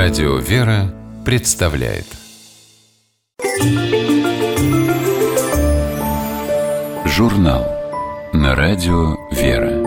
Радио «Вера» представляет журнал на радио «Вера».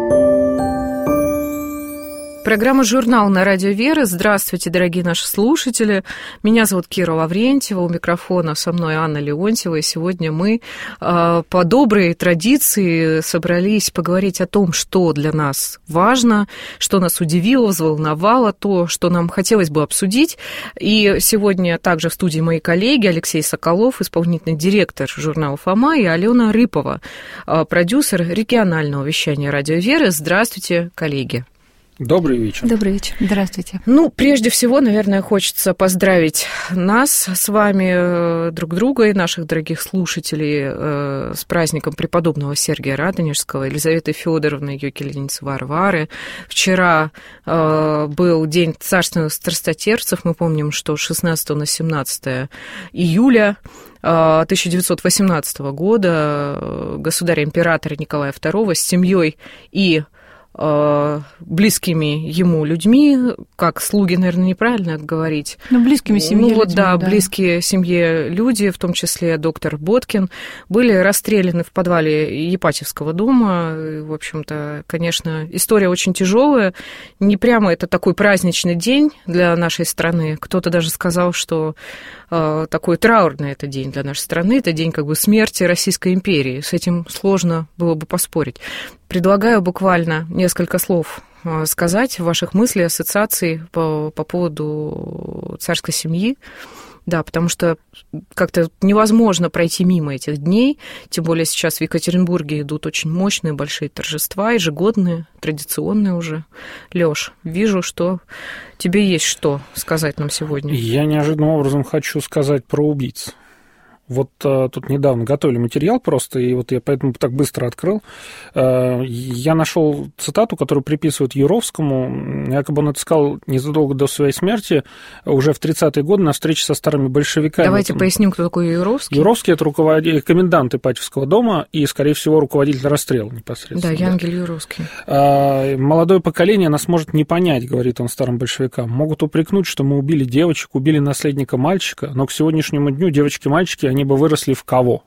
Программа «Журнал» на радио «Вера». Здравствуйте, дорогие наши слушатели. Меня зовут Кира Лаврентьева, у микрофона со мной Анна Леонтьева. И сегодня мы по доброй традиции собрались поговорить о том, что для нас важно, что нас удивило, взволновало, то, что нам хотелось бы обсудить. И сегодня также в студии мои коллеги Алексей Соколов, исполнительный директор журнала «Фома», и Алена Рыпова, продюсер регионального вещания радио «Вера». Здравствуйте, коллеги. Добрый вечер. Добрый вечер. Здравствуйте. Прежде всего, наверное, хочется поздравить нас с вами, друг друга и наших дорогих слушателей с праздником преподобного Сергия Радонежского, Елизаветы Федоровны, ее келеницы Варвары. Вчера был День царственных страстотерпцев. Мы помним, что 16 на 17 июля 1918 года государя-императора Николая II с семьей и близкими ему людьми, как слуги, наверное, неправильно говорить. Близкими семье людьми, да, близкие семье люди, в том числе доктор Боткин, были расстреляны в подвале Ипатьевского дома. И, в общем-то, конечно, история очень тяжелая. Не прямо это такой праздничный день для нашей страны. Кто-то даже сказал, что такой траурный это день для нашей страны. Это день как бы смерти Российской империи. С этим сложно было бы поспорить. Предлагаю буквально несколько слов сказать ваших мыслей, ассоциаций по поводу царской семьи. Да, потому что как-то невозможно пройти мимо этих дней, тем более сейчас в Екатеринбурге идут очень мощные большие торжества, ежегодные, традиционные уже. Лёш, вижу, что тебе есть что сказать нам сегодня. Я неожиданным образом хочу сказать про убийц. Вот тут недавно готовили материал просто, и вот я поэтому так быстро открыл. Я нашел цитату, которую приписывают Юровскому. Якобы он это сказал незадолго до своей смерти, уже в 30-е годы на встрече со старыми большевиками. Давайте поясним, кто такой Юровский. Юровский – это комендант Ипатьевского дома и, скорее всего, руководитель расстрела непосредственно. Да, Янгель Юровский. Молодое поколение нас может не понять, говорит он старым большевикам. Могут упрекнуть, что мы убили девочек, убили наследника мальчика, но к сегодняшнему дню девочки-мальчики, они бы выросли в кого?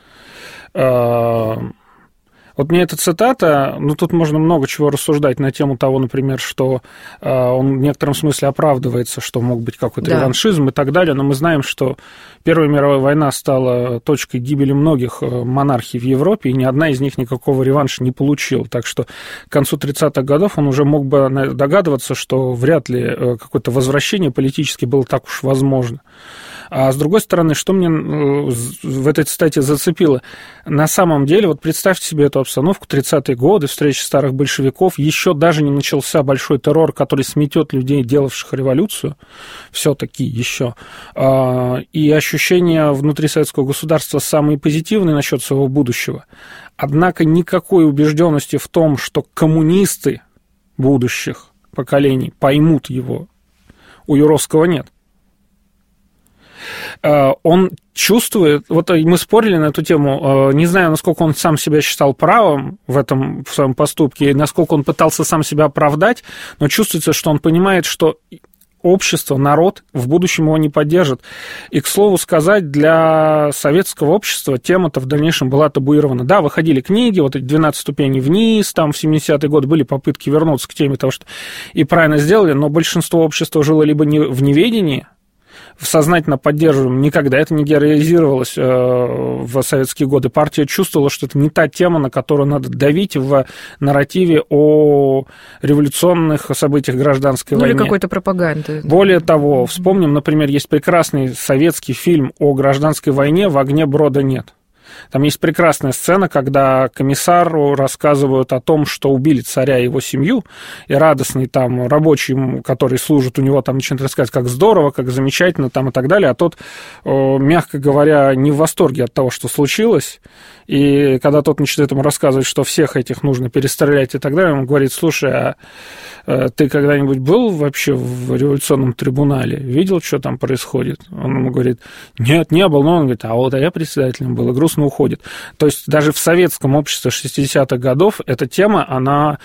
Вот мне эта цитата, тут можно много чего рассуждать на тему того, например, что он в некотором смысле оправдывается, что мог быть какой-то реваншизм и так далее, но мы знаем, что Первая мировая война стала точкой гибели многих монархий в Европе, и ни одна из них никакого реванша не получила, так что к концу 30-х годов он уже мог бы догадываться, что вряд ли какое-то возвращение политически было так уж возможно. А с другой стороны, что мне в этой цитате зацепило? На самом деле, вот представьте себе эту обстановку, 30-е годы, встречи старых большевиков, еще даже не начался большой террор, который сметет людей, делавших революцию, все-таки еще. И ощущения внутри советского государства самые позитивные насчет своего будущего. Однако никакой убежденности в том, что коммунисты будущих поколений поймут его, у Юровского нет. Он чувствует, вот мы спорили на эту тему, не знаю, насколько он сам себя считал правым в своем поступке, и насколько он пытался сам себя оправдать, но чувствуется, что он понимает, что общество, народ в будущем его не поддержит. И, к слову сказать, для советского общества тема-то в дальнейшем была табуирована. Да, выходили книги, вот эти 12 ступеней вниз, там в 70-е годы были попытки вернуться к теме того, что и правильно сделали, но большинство общества жило либо в неведении, сознательно поддерживаем, никогда это не героизировалось в советские годы. Партия чувствовала, что это не та тема, на которую надо давить в нарративе о революционных событиях гражданской войны. Или какой-то пропаганды. Более того, вспомним, например, есть прекрасный советский фильм о гражданской войне «В огне брода нет». Там есть прекрасная сцена, когда комиссару рассказывают о том, что убили царя и его семью, и радостный там рабочий, который служит у него, там начинает рассказывать, как здорово, как замечательно там и так далее, а тот, мягко говоря, не в восторге от того, что случилось, и когда тот начинает ему рассказывать, что всех этих нужно перестрелять и так далее, он говорит: слушай, а ты когда-нибудь был вообще в революционном трибунале? Видел, что там происходит? Он ему говорит: нет, не был. Но он говорит: а вот я председателем был, и грустно грустно уходит. То есть даже в советском обществе 60-х годов эта тема, она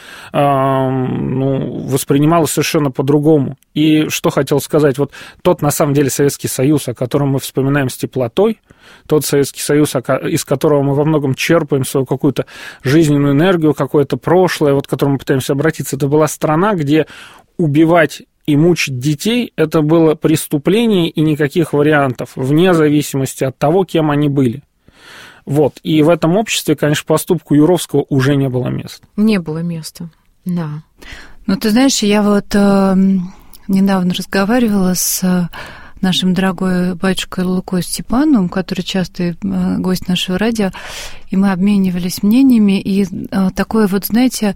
воспринималась совершенно по-другому. И что хотел сказать, вот тот, на самом деле, Советский Союз, о котором мы вспоминаем с теплотой, тот Советский Союз, из которого мы во многом черпаем свою какую-то жизненную энергию, какое-то прошлое, вот к которому мы пытаемся обратиться, это была страна, где убивать и мучить детей – это было преступление и никаких вариантов, вне зависимости от того, кем они были. Вот. И в этом обществе, конечно, поступку Юровского уже не было места. Не было места, да. Ну, ты знаешь, я вот недавно разговаривала с нашим дорогой батюшкой Лукой Степановым, который частый гость нашего радио, и мы обменивались мнениями, и такое вот, знаете,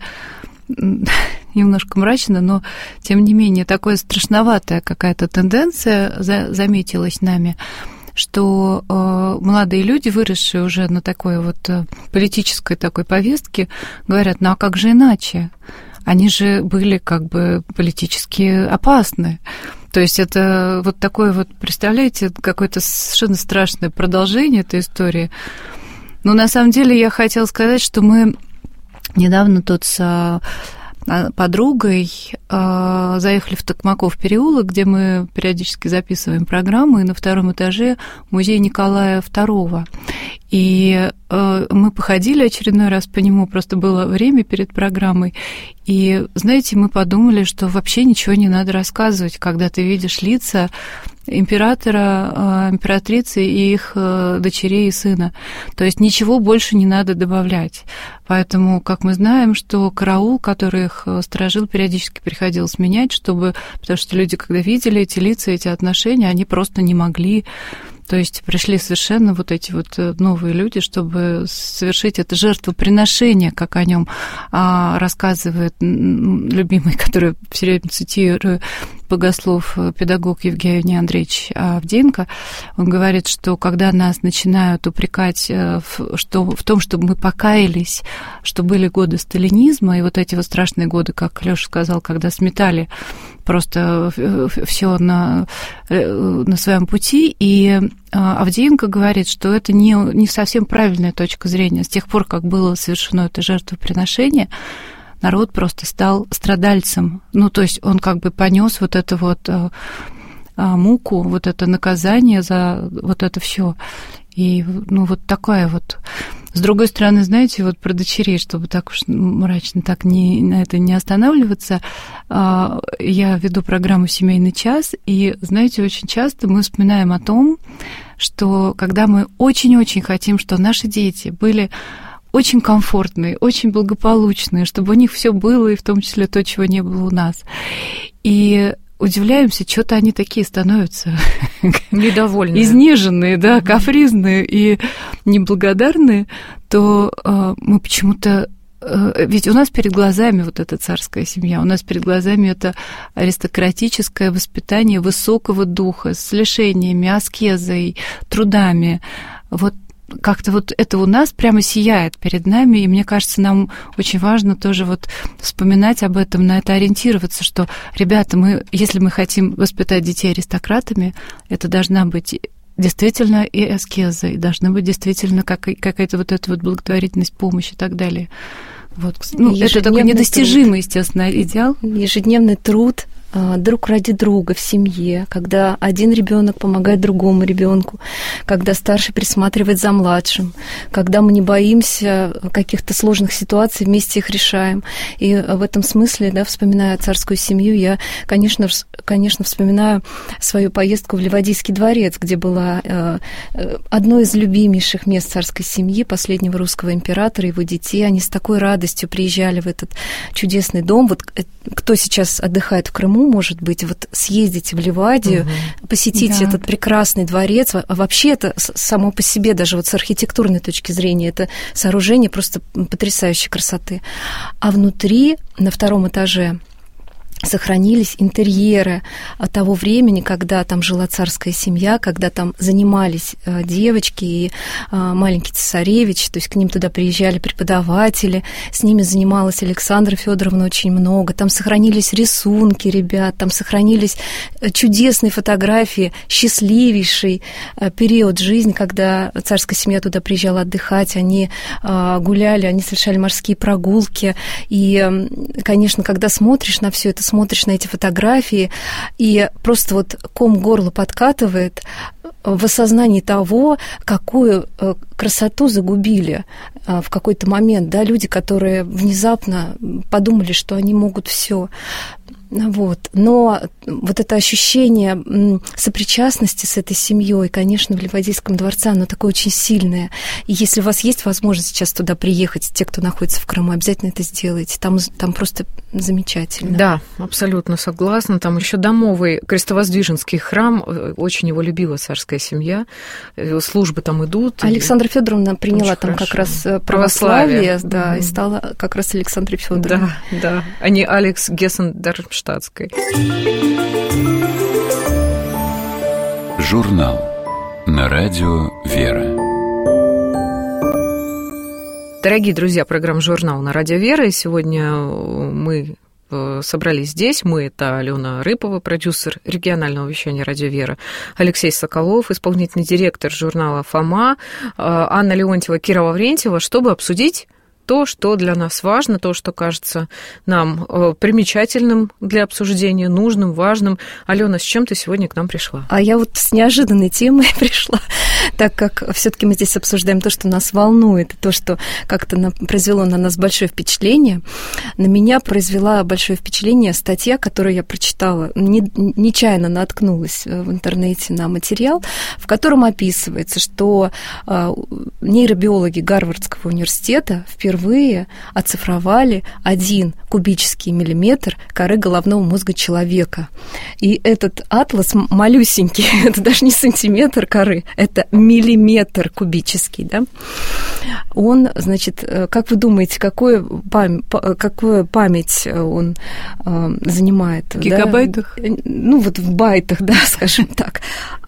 немножко мрачно, но, тем не менее, такая страшноватая какая-то тенденция заметилась нами, что молодые люди, выросшие уже на такой вот политической такой повестке, говорят, ну а как же иначе? Они же были как бы политически опасны. То есть это вот такое вот, представляете, какое-то совершенно страшное продолжение этой истории. Но на самом деле я хотела сказать, что мы недавно тут с подругой заехали в Токмаков переулок, где мы периодически записываем программы, и на втором этаже музей Николая II. И мы походили очередной раз по нему, просто было время перед программой. И, знаете, мы подумали, что вообще ничего не надо рассказывать, когда ты видишь лица императора, императрицы и их дочерей и сына. То есть ничего больше не надо добавлять. Поэтому, как мы знаем, что караул, который их сторожил, периодически приходилось менять, потому что люди, когда видели эти лица, эти отношения, они просто не могли. То есть пришли совершенно вот эти вот новые люди, чтобы совершить это жертвоприношение, как о нем рассказывает любимый, который все время цитирую, богослов, педагог Евгений Андреевич Авдеенко. Он говорит, что когда нас начинают упрекать в том, чтобы мы покаялись, что были годы сталинизма, и вот эти вот страшные годы, как Лёша сказал, когда сметали просто все на своем пути, и Авдеенко говорит, что это не совсем правильная точка зрения. С тех пор, как было совершено это жертвоприношение, народ просто стал страдальцем. Ну, то есть он как бы понес вот эту вот муку, вот это наказание за вот это все. И, ну, вот такая вот. С другой стороны, знаете, вот про дочерей, чтобы так уж мрачно так на это не останавливаться, я веду программу «Семейный час», и, знаете, очень часто мы вспоминаем о том, что когда мы очень-очень хотим, что наши дети были очень комфортные, очень благополучные, чтобы у них все было, и в том числе то, чего не было у нас. И удивляемся, что-то они такие становятся недовольные, изнеженные, да, капризные и неблагодарные, то мы почему-то... Ведь у нас перед глазами вот эта царская семья, у нас перед глазами это аристократическое воспитание высокого духа с лишениями, аскезой, трудами. Вот как-то вот это у нас прямо сияет перед нами, и мне кажется, нам очень важно тоже вот вспоминать об этом, на это ориентироваться, что, ребята, если мы хотим воспитать детей аристократами, это должна быть действительно и аскеза, и должна быть действительно какая-то вот эта вот благотворительность, помощь и так далее. Вот. Ну, это такой недостижимый, естественно, идеал. Ежедневный труд друг ради друга в семье, когда один ребенок помогает другому ребенку, когда старший присматривает за младшим, когда мы не боимся каких-то сложных ситуаций, вместе их решаем. И в этом смысле, да, вспоминая царскую семью, я, конечно, вспоминаю свою поездку в Ливадийский дворец, где была одно из любимейших мест царской семьи, последнего русского императора, его детей. Они с такой радостью приезжали в этот чудесный дом. Вот кто сейчас отдыхает в Крыму, может быть, вот съездите в Ливадию, посетите этот прекрасный дворец. А вообще это само по себе, даже вот с архитектурной точки зрения, это сооружение просто потрясающей красоты. А внутри, на втором этаже, сохранились интерьеры того времени, когда там жила царская семья, когда там занимались девочки и маленький цесаревич, то есть к ним туда приезжали преподаватели, с ними занималась Александра Федоровна очень много, там сохранились рисунки ребят, там сохранились чудесные фотографии, счастливейший период жизни, когда царская семья туда приезжала отдыхать, они гуляли, они совершали морские прогулки, и, конечно, когда смотришь на все это, смотришь на эти фотографии, и просто вот ком к горлу подкатывает в осознании того, какую красоту загубили в какой-то момент, да, люди, которые внезапно подумали, что они могут все. Вот. Но вот это ощущение сопричастности с этой семьей, конечно, в Ливадийском дворце, оно такое очень сильное. И если у вас есть возможность сейчас туда приехать, те, кто находится в Крыму, обязательно это сделайте. Там просто замечательно. Да, абсолютно согласна. Там еще домовый Крестовоздвиженский храм, очень его любила царская семья, службы там идут. Александра Федоровна приняла там как раз православие, да, и стала как раз Александрой Федоровной. Да, да, а не Алекс Гессен-Дармштадтской. Журнал на радио «Вера». Дорогие друзья, программа «Журнал» на радио «Вера». И сегодня мы собрались здесь. Мы — это Алена Рыпова, продюсер регионального вещания «Радио Вера», Алексей Соколов, исполнительный директор журнала «Фома», Анна Леонтьева, Кира Лаврентьева, чтобы обсудить то, что для нас важно, то, что кажется нам примечательным для обсуждения, нужным, важным. Алена, с чем ты сегодня к нам пришла? А я вот с неожиданной темой пришла, так как все-таки мы здесь обсуждаем то, что нас волнует, то, что как-то произвело на нас большое впечатление. На меня произвела большое впечатление статья, которую я прочитала, нечаянно наткнулась в интернете на материал, в котором описывается, что нейробиологи Гарвардского университета впервые оцифровали 1 кубический миллиметр коры головного мозга человека. И этот атлас малюсенький, это даже не сантиметр коры, это миллиметр кубический, да? Он, значит, как вы думаете, какую память он занимает? В гигабайтах? Да? Ну, вот в байтах, да, скажем так.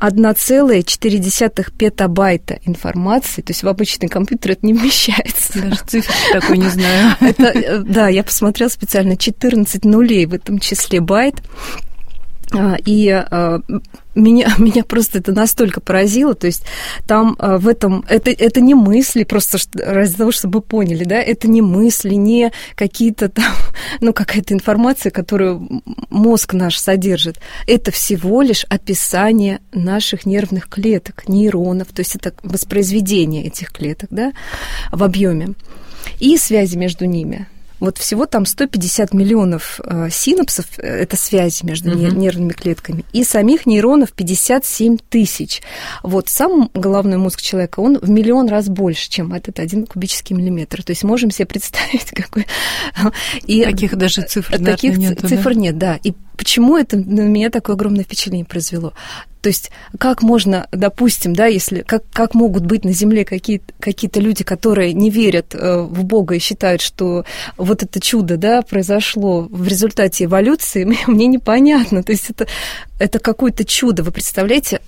1,4 петабайта информации, то есть в обычный компьютер это не вмещается. Даже цифры такой не знаю. Это, да, я посмотрела специально, 14 нулей в этом числе байт. И меня просто это настолько поразило, то есть там в этом, это не мысли, просто ради того, чтобы вы поняли, да, это не мысли, не какие-то там, ну, какая-то информация, которую мозг наш содержит, это всего лишь описание наших нервных клеток, нейронов, то есть это воспроизведение этих клеток, да, в объеме и связи между ними. Вот всего там 150 миллионов синапсов, это связи между нервными клетками, и самих нейронов 57 тысяч. Вот сам головной мозг человека, он в миллион раз больше, чем этот 1 кубический миллиметр. То есть можем себе представить, какой... И таких даже цифр нет. Цифр нет, да. И почему это на меня такое огромное впечатление произвело? То есть как можно, допустим, да, если как могут быть на Земле какие-то люди, которые не верят в Бога и считают, что вот это чудо, да, произошло в результате эволюции, мне непонятно. То есть это какое-то чудо. Вы представляете,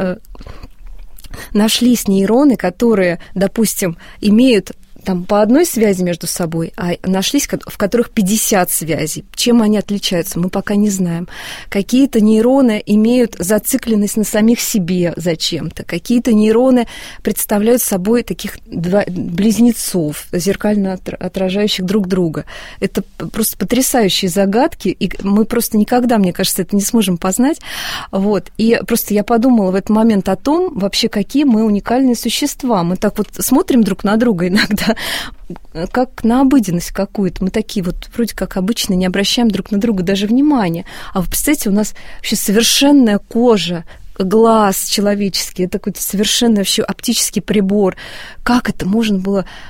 нашлись нейроны, которые, допустим, имеют там по одной связи между собой, а нашлись, в которых 50 связей. Чем они отличаются, мы пока не знаем. Какие-то нейроны имеют зацикленность на самих себе зачем-то. Какие-то нейроны представляют собой таких близнецов, зеркально отражающих друг друга. Это просто потрясающие загадки, и мы просто никогда, мне кажется, это не сможем познать. Вот. И просто я подумала в этот момент о том, вообще, какие мы уникальные существа. Мы так вот смотрим друг на друга иногда, как на обыденность какую-то. Мы такие вот вроде как обычно не обращаем друг на друга даже внимания. А вы представляете, у нас вообще совершенная кожа, глаз человеческий, это какой-то совершенно вообще оптический прибор. Как это можно было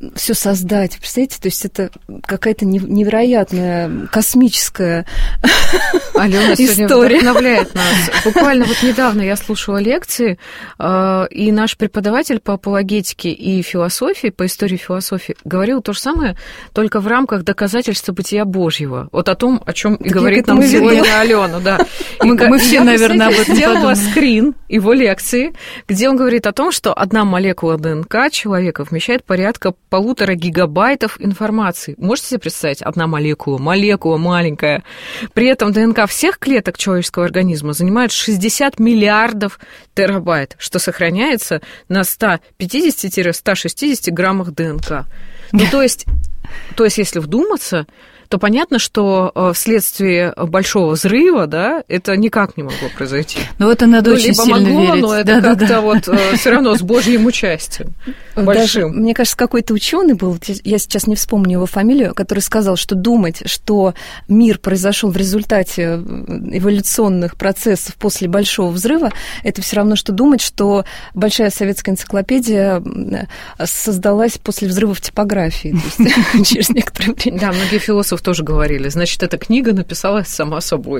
все создать. Представляете, то есть это какая-то невероятная космическая Алена сегодня история. Вдохновляет нас. Буквально вот недавно я слушала лекции, и наш преподаватель по апологетике и философии, по истории философии, говорил то же самое, только в рамках доказательства бытия Божьего. Вот о том, о чем и говорит нам сегодня Алена. Да. Мы все, наверное, об этом сделала скрин его лекции, где он говорит о том, что одна молекула ДНК человека вмещает порядка 1,5 гигабайтов информации. Можете себе представить? Одна молекула маленькая. При этом ДНК всех клеток человеческого организма занимает 60 миллиардов терабайт, что сохраняется на 150-160 граммах ДНК. Ну, то есть, если вдуматься, то понятно, что вследствие большого взрыва, да, это никак не могло произойти. Ну, это надо очень либо сильно могло, верить. Но это как-то вот все равно с Божьим участием большим. Даже, мне кажется, какой-то ученый был, я сейчас не вспомню его фамилию, который сказал, что думать, что мир произошел в результате эволюционных процессов после большого взрыва, это все равно, что думать, что большая советская энциклопедия создалась после взрыва в типографии, то есть через некоторое время. Да, многие философы тоже говорили, значит, эта книга написалась сама собой.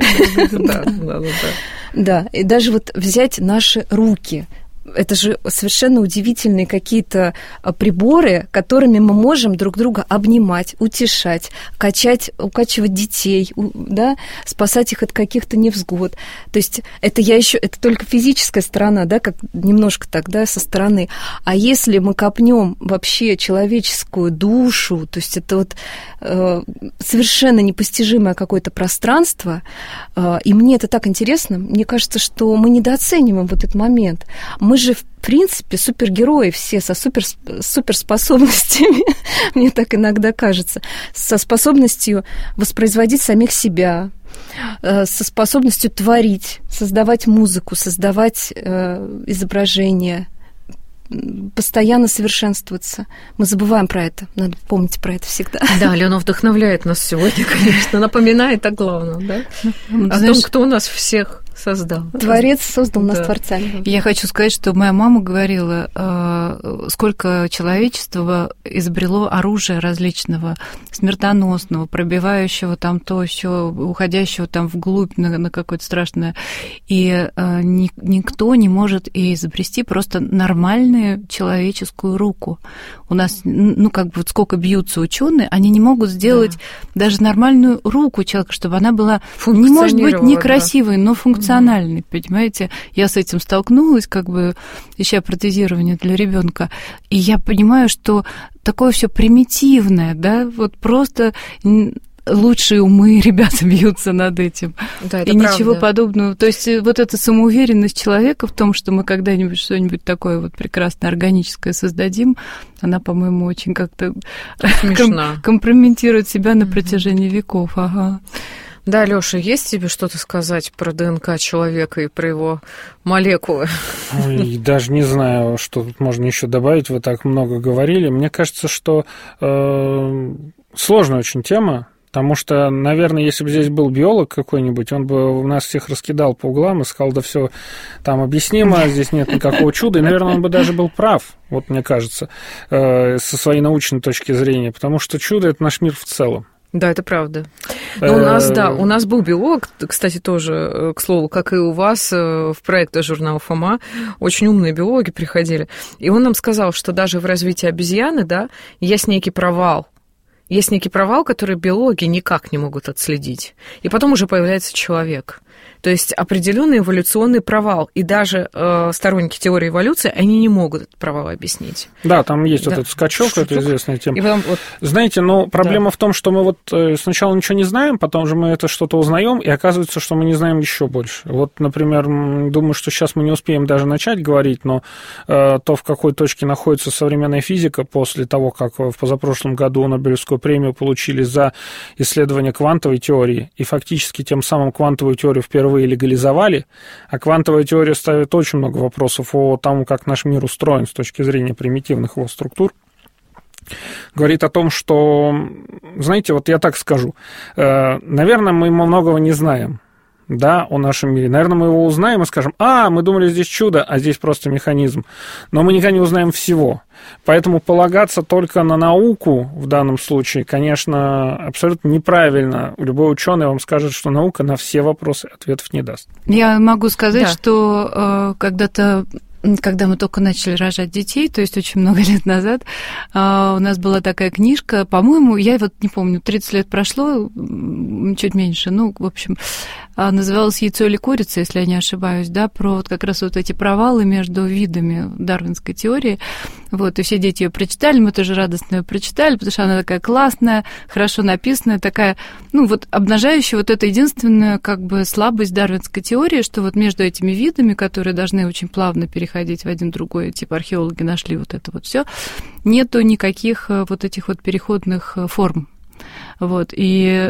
Да, и даже вот взять наши руки. Это же совершенно удивительные какие-то приборы, которыми мы можем друг друга обнимать, утешать, укачивать детей, да, спасать их от каких-то невзгод. То есть это только физическая сторона, да, как немножко так, да, со стороны. А если мы копнем вообще человеческую душу, то есть это вот совершенно непостижимое какое-то пространство, и мне это так интересно, мне кажется, что мы недооцениваем вот этот момент. Мы же, в принципе, супергерои все со суперспособностями, мне так иногда кажется, со способностью воспроизводить самих себя, со способностью творить, создавать музыку, создавать изображения, постоянно совершенствоваться. Мы забываем про это. Надо помнить про это всегда. Да, Алена вдохновляет нас сегодня, конечно. Напоминает о главном, да? О том, кто нас всех создал. Творец создал нас творцами. Я хочу сказать, что моя мама говорила, сколько человечество изобрело оружия различного, смертоносного, пробивающего там то, еще уходящего там вглубь на какое-то страшное. И никто не может изобрести просто нормальную человеческую руку. У нас, как бы вот сколько бьются ученые, они не могут сделать даже нормальную руку человека, чтобы она была, не может быть некрасивой, но функциональной, понимаете? Я с этим столкнулась, как бы ища протезирование для ребенка, и я понимаю, что такое все примитивное, да, вот просто лучшие умы ребята бьются над этим. Да, это и правда. Ничего подобного. То есть вот эта самоуверенность человека в том, что мы когда-нибудь что-нибудь такое вот прекрасное, органическое создадим, она, по-моему, очень как-то компрометирует себя на протяжении веков. Ага. Да, Лёша, есть тебе что-то сказать про ДНК человека и про его молекулы? Ой, даже не знаю, что тут можно еще добавить. Вы так много говорили. Мне кажется, что сложная очень тема. Потому что, наверное, если бы здесь был биолог какой-нибудь, он бы нас всех раскидал по углам и сказал, да все там объяснимо, здесь нет никакого чуда. И, наверное, он бы даже был прав, вот мне кажется, со своей научной точки зрения. Потому что чудо – это наш мир в целом. Да, это правда. Но у нас был биолог, кстати, тоже, к слову, как и у вас в проекте журнала «Фома», очень умные биологи приходили, и он нам сказал, что даже в развитии обезьяны, да, есть некий провал. Есть некий провал, который биологи никак не могут отследить. И потом уже появляется человек. То есть определенный эволюционный провал. И даже сторонники теории эволюции, они не могут этот провал объяснить. Да, там есть вот этот скачок, это известная тема. И потом, знаете, но проблема в том, что мы вот сначала ничего не знаем, потом же мы это что-то узнаем, и оказывается, что мы не знаем еще больше. Вот, например, думаю, что сейчас мы не успеем даже начать говорить, но то, в какой точке находится современная физика после того, как в позапрошлом году Нобелевскую премию получили за исследование квантовой теории, и фактически тем самым квантовую теорию впервые легализовали, а квантовая теория ставит очень много вопросов о том, как наш мир устроен с точки зрения примитивных его структур, говорит о том, что, знаете, вот я так скажу, наверное, мы многого не знаем, да, о нашем мире. Наверное, мы его узнаем и скажем, мы думали, здесь чудо, а здесь просто механизм. Но мы никогда не узнаем всего. Поэтому полагаться только на науку в данном случае, конечно, абсолютно неправильно. Любой ученый вам скажет, что наука на все вопросы ответов не даст. Я могу сказать, что когда мы только начали рожать детей, то есть очень много лет назад, у нас была такая книжка, по-моему, я вот не помню, 30 лет прошло, чуть меньше, в общем, называлась «Яйцо или курица», если я не ошибаюсь, да, про вот как раз вот эти провалы между видами дарвинской теории. Вот, и все дети ее прочитали, мы тоже радостно ее прочитали, потому что она такая классная, хорошо написанная, такая, обнажающая вот эту единственную, слабость дарвинской теории, что вот между этими видами, которые должны очень плавно переходить в один другой, типа археологи нашли вот это вот все, нету никаких вот этих вот переходных форм. Вот, и,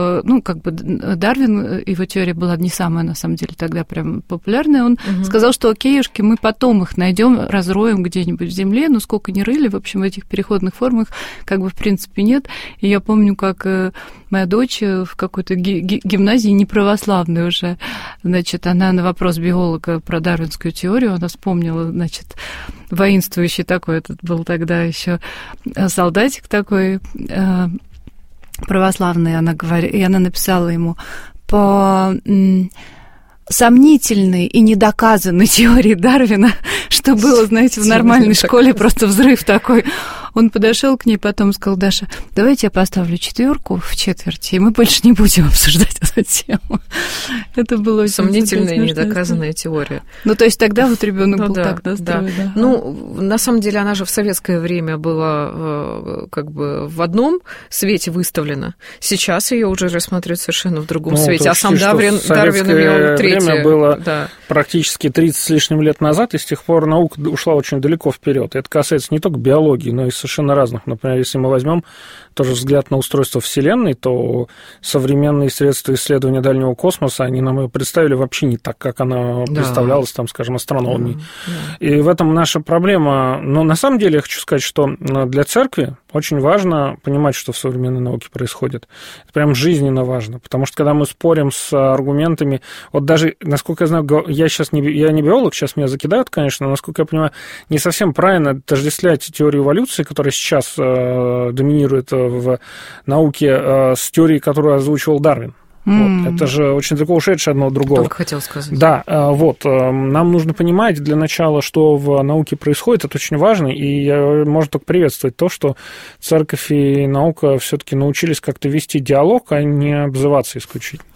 Дарвин, его теория была не самая, на самом деле, тогда прям популярная, он сказал, что окейушки, мы потом их найдем, разроем где-нибудь в земле, но сколько ни рыли, в общем, этих переходных форм их, в принципе, нет. И я помню, как моя дочь в какой-то гимназии неправославной уже, значит, она на вопрос биолога про дарвинскую теорию, она вспомнила, значит, воинствующий такой, этот был тогда еще солдатик такой, православный, и она написала ему по сомнительной и недоказанной теории Дарвина, что было, знаете, в нормальной школе просто взрыв такой. Он подошел к ней, потом сказал: Даша, давайте я поставлю 4 в четверти, и мы больше не будем обсуждать эту тему. Это было очень сомнительная и недоказанная теория. То есть тогда вот ребенок был так настроен. Да. На самом деле она же в советское время была в одном свете выставлена. Сейчас ее уже рассматривают совершенно в другом свете. А сам Дарвин имел третье. Время было практически 30 с лишним лет назад, и с тех пор наука ушла очень далеко вперед. Это касается не только биологии, но и совершенно разных. Например, если мы возьмем тоже взгляд на устройство Вселенной, то современные средства исследования дальнего космоса, они нам ее представили вообще не так, как она представлялась, скажем, астрономией. И в этом наша проблема. Но на самом деле я хочу сказать, что для церкви очень важно понимать, что в современной науке происходит. Это прям жизненно важно, потому что когда мы спорим с аргументами, вот даже, насколько я знаю, я не биолог, сейчас меня закидают, конечно, но, насколько я понимаю, не совсем правильно отождествлять теорию эволюции, которая сейчас доминирует в науке, с теорией, которую озвучивал Дарвин. Вот. Это же очень далеко ушедшее одно от другого. Только хотел сказать. Да, нам нужно понимать для начала, что в науке происходит, это очень важно, и можно только приветствовать то, что церковь и наука все-таки научились как-то вести диалог, а не обзываться исключительно.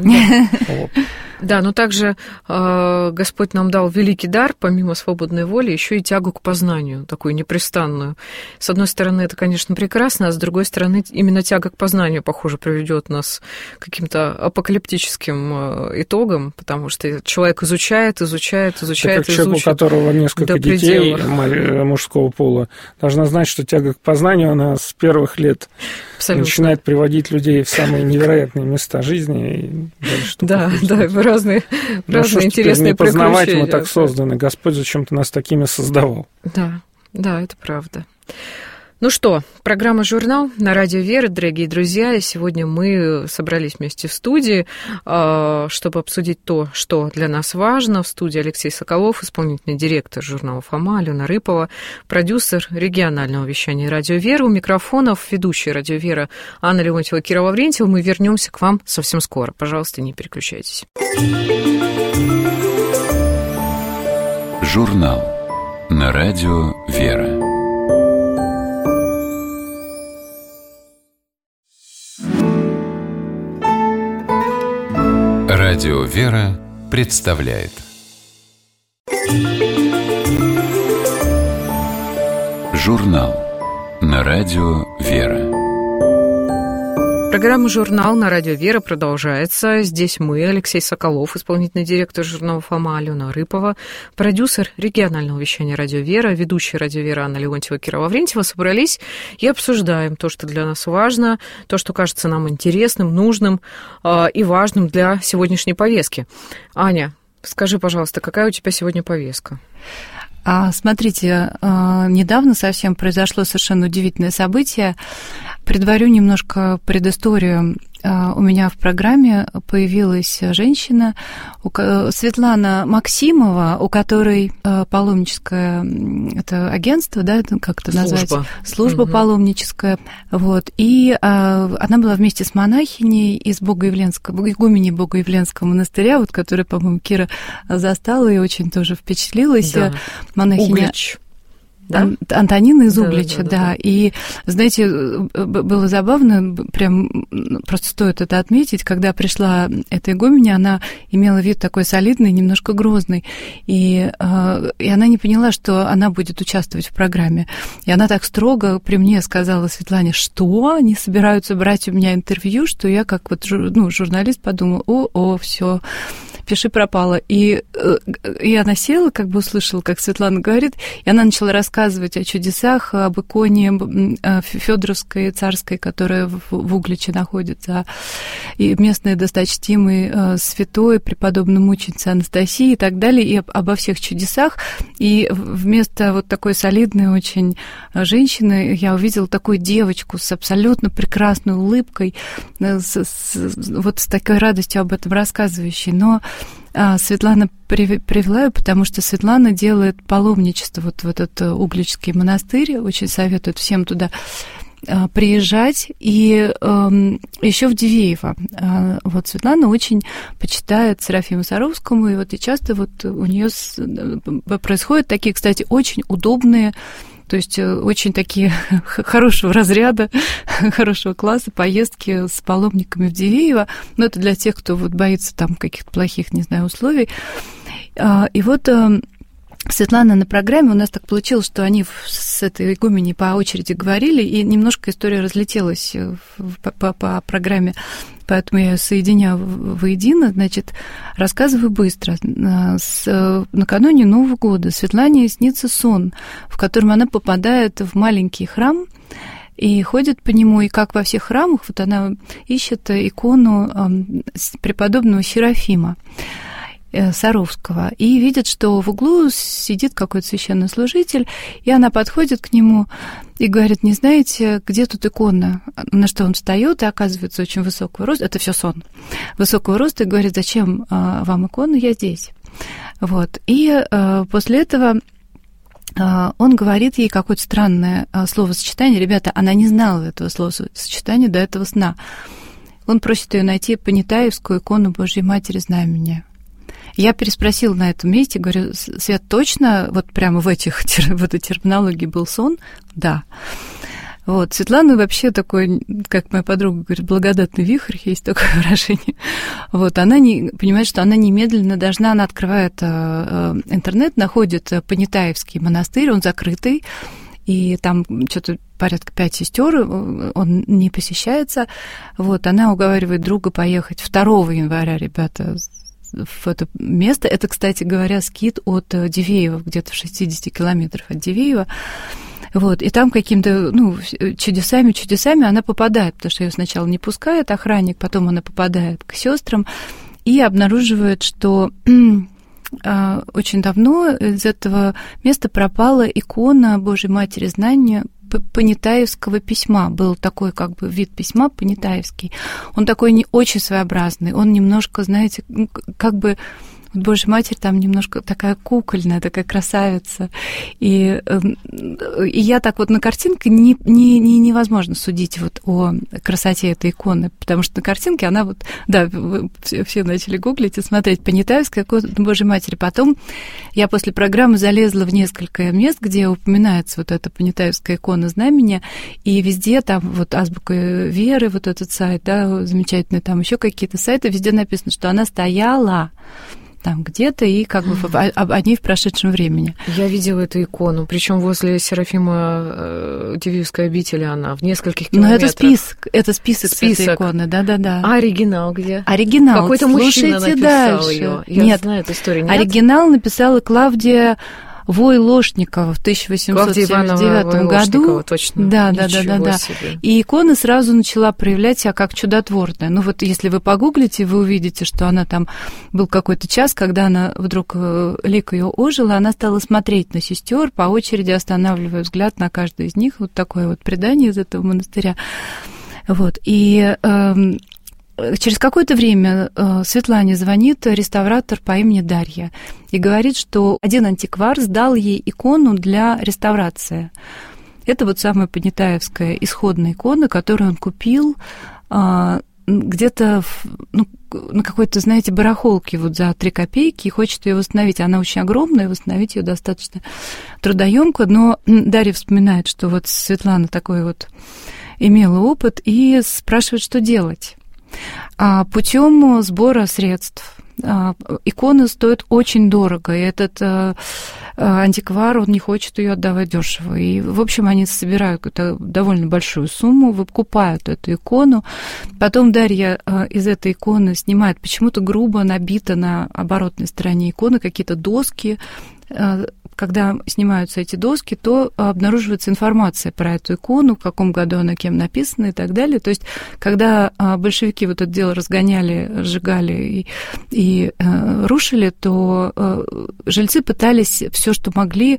Да, но также Господь нам дал великий дар, помимо свободной воли, еще и тягу к познанию, такую непрестанную. С одной стороны, это, конечно, прекрасно, а с другой стороны, именно тяга к познанию, похоже, приведет нас к каким-то апокалиптическим итогам, потому что человек изучает. Это как человек, у которого несколько детей мужского пола, должна знать, что тяга к познанию, она с первых лет начинает приводить людей в самые невероятные места жизни. В разные интересные приключения. Не познавать мы так созданы. Господь зачем-то нас такими создавал. Да, это правда. Ну что, программа «Журнал» на радио «Вера», дорогие друзья. И сегодня мы собрались вместе в студии, чтобы обсудить то, что для нас важно. В студии Алексей Соколов, исполнительный директор журнала «Фома», Алена Рыпова, продюсер регионального вещания «Радио Вера». У микрофонов ведущая «Радио Вера» Анна Леонтьева, Кира Лаврентьева. Мы вернемся к вам совсем скоро. Пожалуйста, не переключайтесь. Журнал на радио «Вера». Радио «Вера» представляет Журнал на радио «Вера». Программа «Журнал» на радио «Вера» продолжается. Здесь мы, Алексей Соколов, исполнительный директор журнала «Фома», Алена Рыпова, продюсер регионального вещания «Радио Вера», ведущая «Радио Вера» Анна Леонтьева, Кира Лаврентьева. Собрались и обсуждаем то, что для нас важно, то, что кажется нам интересным, нужным и важным для сегодняшней повестки. Аня, скажи, пожалуйста, какая у тебя сегодня повестка? Смотрите, недавно совсем произошло совершенно удивительное событие. Предварю немножко предысторию. У меня в программе появилась женщина, Светлана Максимова, у которой паломническое это агентство, да, как это назвать? Служба паломническая. Вот. И она была вместе с монахиней из игумени Богоявленского монастыря, вот, которая, по-моему, Кира застала и очень тоже впечатлилась. Да. Монахиня... Углич. Да? Антонина из Углича, да. И, знаете, было забавно, прям просто стоит это отметить, когда пришла эта игуменя, она имела вид такой солидный, немножко грозный, и она не поняла, что она будет участвовать в программе. И она так строго при мне сказала Светлане, что они собираются брать у меня интервью, что я как вот журналист подумала, все, пиши пропало. И она села, как бы услышала, как Светлана говорит, и она начала рассказывать о чудесах, об иконе Фёдоровской, царской, которая в Угличе находится, и местной досточтимой святой, преподобной мученицы Анастасии и так далее, и обо всех чудесах. И вместо вот такой солидной очень женщины я увидела такую девочку с абсолютно прекрасной улыбкой, вот с такой радостью об этом рассказывающей. Но Светлана привела ее, потому что Светлана делает паломничество вот в этот Угличский монастырь, очень советует всем туда приезжать, и еще в Дивеево. Вот Светлана очень почитает Серафиму Саровскому, и вот и часто вот у нее происходят такие, кстати, очень удобные, то есть очень такие хорошего разряда, хорошего класса поездки с паломниками в Дивеево. Но это для тех, кто вот боится там каких-то плохих, не знаю, условий. И вот Светлана на программе, у нас так получилось, что они с этой игуменей по очереди говорили, и немножко история разлетелась по программе, поэтому я ее соединяю воедино. Значит, рассказываю быстро. Накануне Нового года Светлане снится сон, в котором она попадает в маленький храм и ходит по нему, и как во всех храмах, вот она ищет икону преподобного Серафима Саровского, и видит, что в углу сидит какой-то священнослужитель, и она подходит к нему и говорит, не знаете, где тут икона? На что он встает, и оказывается очень высокого роста, это все сон, высокого роста, и говорит, зачем вам икона, я здесь. Вот. И после этого он говорит ей какое-то странное словосочетание. Ребята, она не знала этого словосочетания до этого сна. Он просит ее найти Понятаевскую икону Божьей Матери Знамения. Я переспросила на этом месте, говорю, Свет, точно вот прямо в этой терминологии был сон? Да. Вот. Светлана вообще такой, как моя подруга говорит, благодатный вихрь, есть такое выражение. Вот. Она не понимает, что она немедленно должна, она открывает интернет, находит Понятаевский монастырь, он закрытый, и там что-то порядка 5 сестер, он не посещается. Вот. Она уговаривает друга поехать 2 января, ребята, в это место. Это, кстати говоря, скит от Дивеева, где-то в 60 километрах от Дивеева. Вот. И там каким-то чудесами она попадает, потому что ее сначала не пускает охранник, потом она попадает к сестрам и обнаруживает, что очень давно из этого места пропала икона Божьей Матери Знания Понятаевского письма. Был такой как бы вид письма Понятаевский. Он такой не очень своеобразный, он немножко, знаете, как бы Божья Матерь там немножко такая кукольная, такая красавица. И я так вот на картинке невозможно судить вот о красоте этой иконы, потому что на картинке она вот, да, все начали гуглить и смотреть Понятаевская икона Божьей Матери. Потом я после программы залезла в несколько мест, где упоминается вот эта Понятаевская икона Знамения, и везде там вот Азбука Веры, вот этот сайт, да, замечательный, там еще какие-то сайты, везде написано, что она стояла там где-то, и как бы о ней в прошедшем времени. Я видела эту икону, причем возле Серафима Дивеевской обители она, в нескольких километрах. Но это список этой иконы, да-да-да. А оригинал где? Оригинал. Какой-то мужчина написал ее. Я знаю эту историю. Нет? Оригинал написала Клавдия Войлошникова в 1879 году. Точно. Да. И икона сразу начала проявлять себя как чудотворная. Ну вот если вы погуглите, вы увидите, что она там был какой-то час, когда она вдруг лик ее ожила, она стала смотреть на сестер, по очереди останавливая взгляд на каждую из них. Вот такое вот предание из этого монастыря. Вот. И через какое-то время Светлане звонит реставратор по имени Дарья и говорит, что один антиквар сдал ей икону для реставрации. Это вот самая понятаевская исходная икона, которую он купил где-то на какой-то, знаете, барахолке вот за 3 копейки и хочет ее восстановить. Она очень огромная, восстановить ее достаточно трудоемко, но Дарья вспоминает, что вот Светлана такой вот имела опыт и спрашивает, что делать. Путем сбора средств. Икона стоит очень дорого, и этот антиквар, он не хочет ее отдавать дешево. И, в общем, они собирают какую-то довольно большую сумму, выкупают эту икону. Потом Дарья из этой иконы снимает, почему-то грубо набито на оборотной стороне иконы какие-то доски. Когда снимаются эти доски, то обнаруживается информация про эту икону, в каком году она кем написана и так далее. То есть, когда большевики вот это дело разгоняли, сжигали и рушили, то жильцы пытались все, что могли,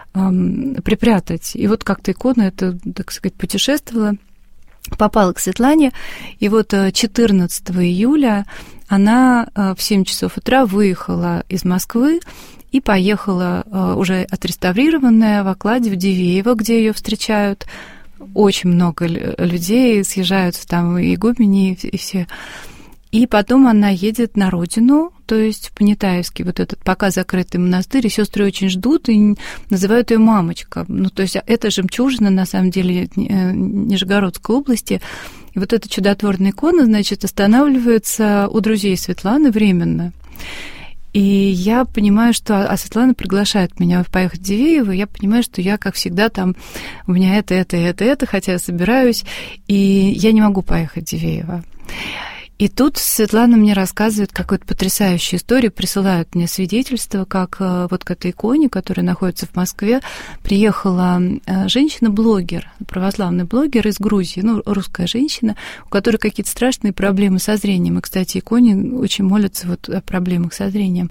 припрятать. И вот как-то икона эта, так сказать, путешествовала, попала к Светлане, и вот 14 июля она в 7 часов утра выехала из Москвы и поехала уже отреставрированная в окладе в Дивеево, где ее встречают. Очень много людей, съезжаются там и игумени, и все. И потом она едет на родину, то есть в Понятаевский, вот этот пока закрытый монастырь, и сестры очень ждут и называют ее мамочка. Ну, то есть это жемчужина, на самом деле, Нижегородской области. И вот эта чудотворная икона, значит, останавливается у друзей Светланы временно. И я понимаю, что... Светлана приглашает меня поехать в Дивеево, и я понимаю, что я, как всегда, там... У меня это, хотя я собираюсь, и я не могу поехать в Дивеево. И тут Светлана мне рассказывает какую-то потрясающую историю, присылают мне свидетельство, как вот к этой иконе, которая находится в Москве, приехала женщина-блогер, православный блогер из Грузии, ну, русская женщина, у которой какие-то страшные проблемы со зрением. И, кстати, иконе очень молятся вот о проблемах со зрением.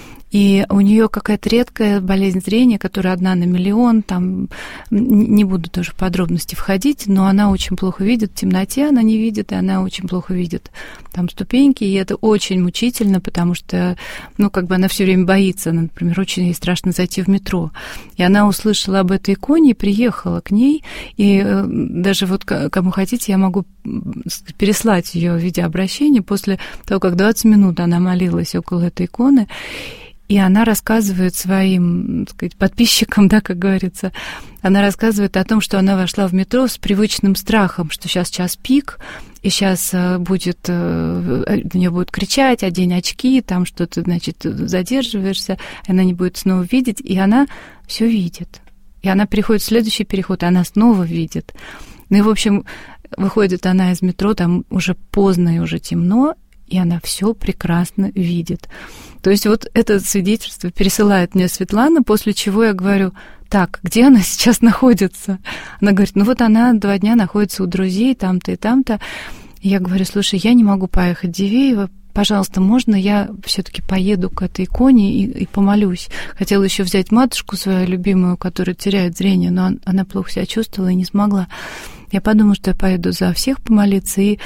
И у нее какая-то редкая болезнь зрения, которая 1 на миллион, там, не буду тоже в подробности входить, но она очень плохо видит, в темноте она не видит, и она очень плохо видит там ступеньки, и это очень мучительно, потому что, ну, как бы она все время боится, она, например, очень ей страшно зайти в метро. И она услышала об этой иконе и приехала к ней, и даже вот кому хотите, я могу переслать ее в виде обращения после того, как 20 минут она молилась около этой иконы. И она рассказывает своим, так сказать, подписчикам, да, как говорится, она рассказывает о том, что она вошла в метро с привычным страхом, что сейчас час пик, и сейчас будет, на нее будут кричать, одень очки, там что-то, значит, задерживаешься, она не будет снова видеть, и она все видит. И она переходит в следующий переход, и она снова видит. Ну и, в общем, выходит она из метро, там уже поздно и уже темно, и она все прекрасно видит. То есть вот это свидетельство пересылает мне Светлана, после чего я говорю: так, где она сейчас находится? Она говорит: ну вот она 2 дня находится у друзей, там-то и там-то. И я говорю: слушай, я не могу поехать в Дивеево, пожалуйста, можно я все-таки поеду к этой иконе и помолюсь? Хотела еще взять матушку свою любимую, которая теряет зрение, но она плохо себя чувствовала и не смогла. Я подумала, что я поеду за всех помолиться, и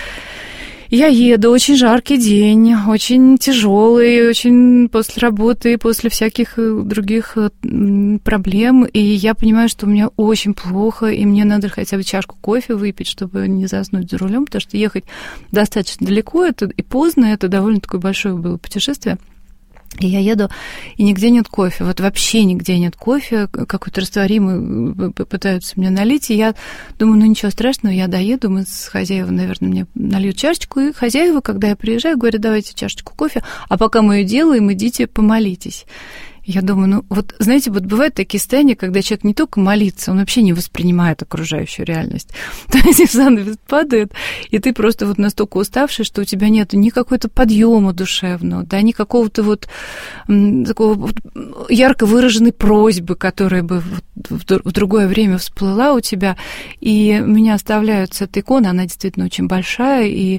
я еду, очень жаркий день, очень тяжелый, очень после работы, после всяких других проблем, и я понимаю, что у меня очень плохо, и мне надо хотя бы чашку кофе выпить, чтобы не заснуть за рулем, потому что ехать достаточно далеко, это и поздно, это довольно такое большое было путешествие. И я еду, и нигде нет кофе, вот вообще нигде нет кофе, какой-то растворимый пытаются мне налить, и я думаю, ну ничего страшного, я доеду, мы с хозяевой, наверное, мне нальют чашечку, и хозяева, когда я приезжаю, говорят: давайте чашечку кофе, а пока мы ее делаем, идите помолитесь. Я думаю, ну вот, знаете, вот бывают такие состояния, когда человек не только молится, он вообще не воспринимает окружающую реальность. То есть занавес падает, и ты просто вот настолько уставший, что у тебя нет ни какого-то подъема душевного, да, ни какого-то вот такого вот ярко выраженной просьбы, которая бы в другое время всплыла у тебя. И меня оставляют с этой иконой, она действительно очень большая, и,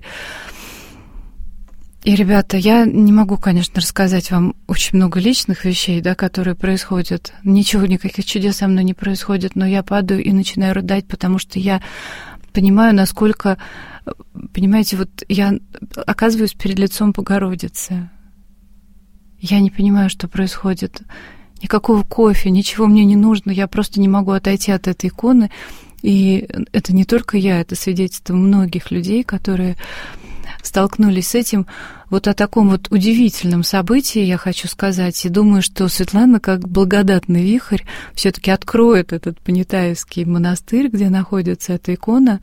ребята, я не могу, конечно, рассказать вам очень много личных вещей, да, которые происходят. Ничего, никаких чудес со мной не происходит, но я падаю и начинаю рыдать, потому что я понимаю, насколько, понимаете, вот я оказываюсь перед лицом Богородицы. Я не понимаю, что происходит. Никакого кофе, ничего мне не нужно. Я просто не могу отойти от этой иконы. И это не только я, это свидетельство многих людей, которые столкнулись с этим. Вот о таком вот удивительном событии я хочу сказать. И думаю, что Светлана, как благодатный вихрь, все-таки откроет этот Понятаевский монастырь, где находится эта икона.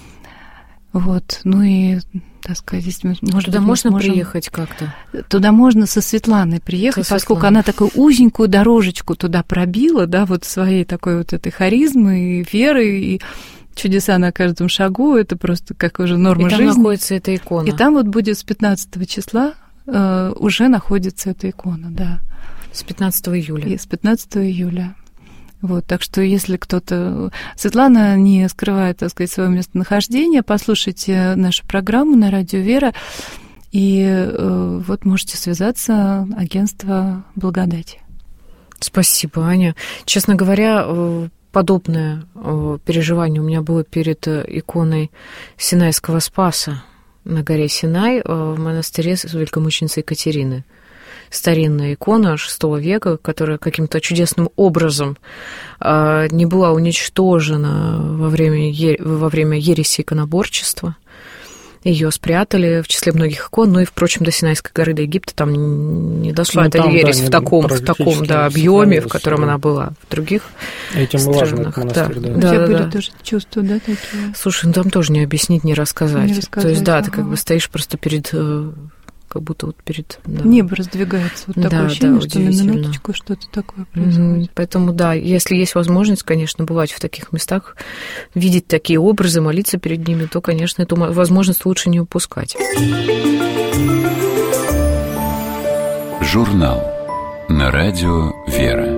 Вот, ну и, так сказать, здесь, может туда быть, можно приехать как-то? Туда можно со Светланой приехать, поскольку она такую узенькую дорожечку туда пробила, да, вот своей такой вот этой харизмы и веры, и чудеса на каждом шагу, это просто как уже норма жизни. И там находится эта икона. И там вот будет с 15 числа уже находится эта икона, да. С 15 июля. И с 15 июля. Вот, так что если кто-то... Светлана не скрывает, так сказать, свое местонахождение, послушайте нашу программу на радио «Вера», и вот можете связаться, агентство «Благодать». Спасибо, Аня. Честно говоря, подобное переживание у меня было перед иконой Синайского Спаса на горе Синай в монастыре великомученицы Екатерины. Старинная икона VI века, которая каким-то чудесным образом не была уничтожена во время ереси иконоборчества. Ее спрятали в числе многих икон, ну и, впрочем, до Синайской горы, до Египта там не дошла эта ересь в таком объеме, в котором она была в других странах. Монастырь, да. У тебя были тоже чувства, да, такие? Слушай, ну там тоже не объяснить, не рассказать. То есть, да, ты как бы стоишь просто перед... как будто вот перед... Да. Небо раздвигается, вот такое ощущение, что на минуточку что-то такое происходит. Поэтому, да, если есть возможность, конечно, бывать в таких местах, видеть такие образы, молиться перед ними, то, конечно, эту возможность лучше не упускать. Журнал на радио «Вера».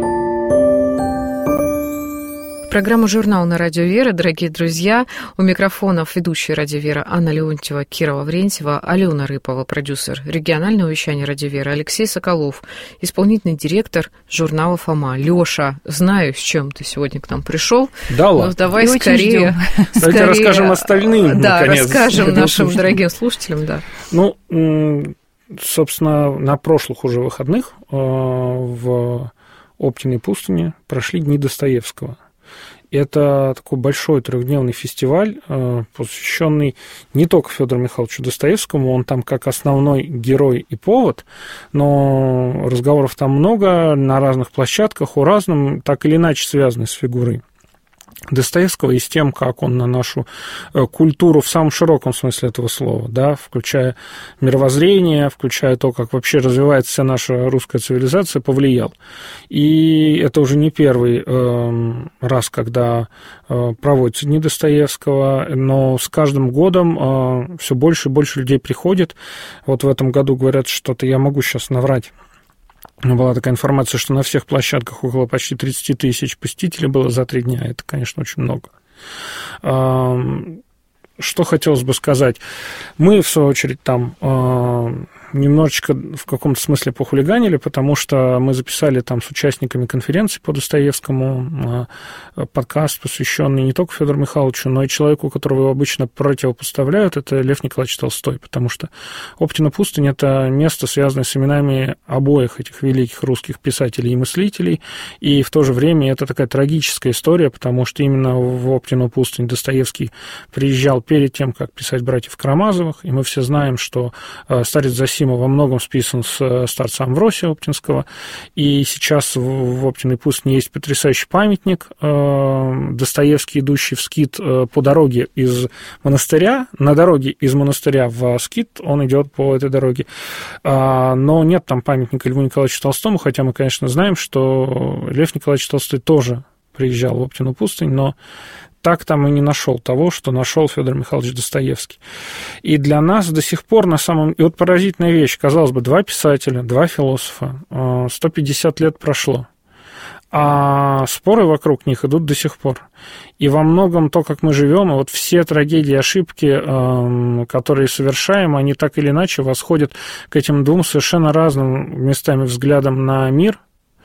Программа «Журнал» на радио «Вера», дорогие друзья. У микрофонов ведущая радио «Вера» Анна Леонтьева, Кира Лаврентьева, Алена Рыпова, продюсер регионального вещания радио «Вера», Алексей Соколов, исполнительный директор журнала «Фома». Лёша, знаю, с чем ты сегодня к нам пришел. Да ладно. Но давай скорее... Давайте расскажем остальным, да, наконец. Расскажем нашим дорогим слушателям, да. Ну, собственно, на прошлых уже выходных в Оптиной пустыне прошли Дни Достоевского. Это такой большой трехдневный фестиваль, посвященный не только Федору Михайловичу Достоевскому, он там как основной герой и повод, но разговоров там много на разных площадках, у разных, так или иначе связаны с фигурой Достоевского и с тем, как он на нашу культуру в самом широком смысле этого слова, да, включая мировоззрение, включая то, как вообще развивается вся наша русская цивилизация, повлиял. И это уже не первый раз, когда проводятся Дни Достоевского, но с каждым годом все больше и больше людей приходит. Вот в этом году говорят что-то, я могу сейчас наврать, была такая информация, что на всех площадках около почти 30 тысяч посетителей было за 3 дня. Это, конечно, очень много. Что хотелось бы сказать? Мы, в свою очередь, там немножечко в каком-то смысле похулиганили, потому что мы записали там с участниками конференции по Достоевскому подкаст, посвященный не только Федору Михайловичу, но и человеку, которого его обычно противопоставляют, это Лев Николаевич Толстой, потому что Оптина пустынь – это место, связанное с именами обоих этих великих русских писателей и мыслителей, и в то же время это такая трагическая история, потому что именно в Оптину пустынь Достоевский приезжал перед тем, как писать «Братьев Карамазовых», и мы все знаем, что старец Зосима во многом списан с старца Амвросия Оптинского, и сейчас в Оптиной пустыне есть потрясающий памятник Достоевский, идущий в скит по дороге из монастыря, на дороге из монастыря в скит, он идет по этой дороге, но нет там памятника Льву Николаевичу Толстому, хотя мы, конечно, знаем, что Лев Николаевич Толстой тоже приезжал в Оптину пустынь, но так там и не нашел того, что нашел Федор Михайлович Достоевский. И для нас до сих пор на самом... И вот поразительная вещь. Казалось бы, 2 писателя, 2 философа, 150 лет прошло, а споры вокруг них идут до сих пор. И во многом то, как мы живем, и вот все трагедии и ошибки, которые совершаем, они так или иначе восходят к этим двум совершенно разным местами взглядам на мир,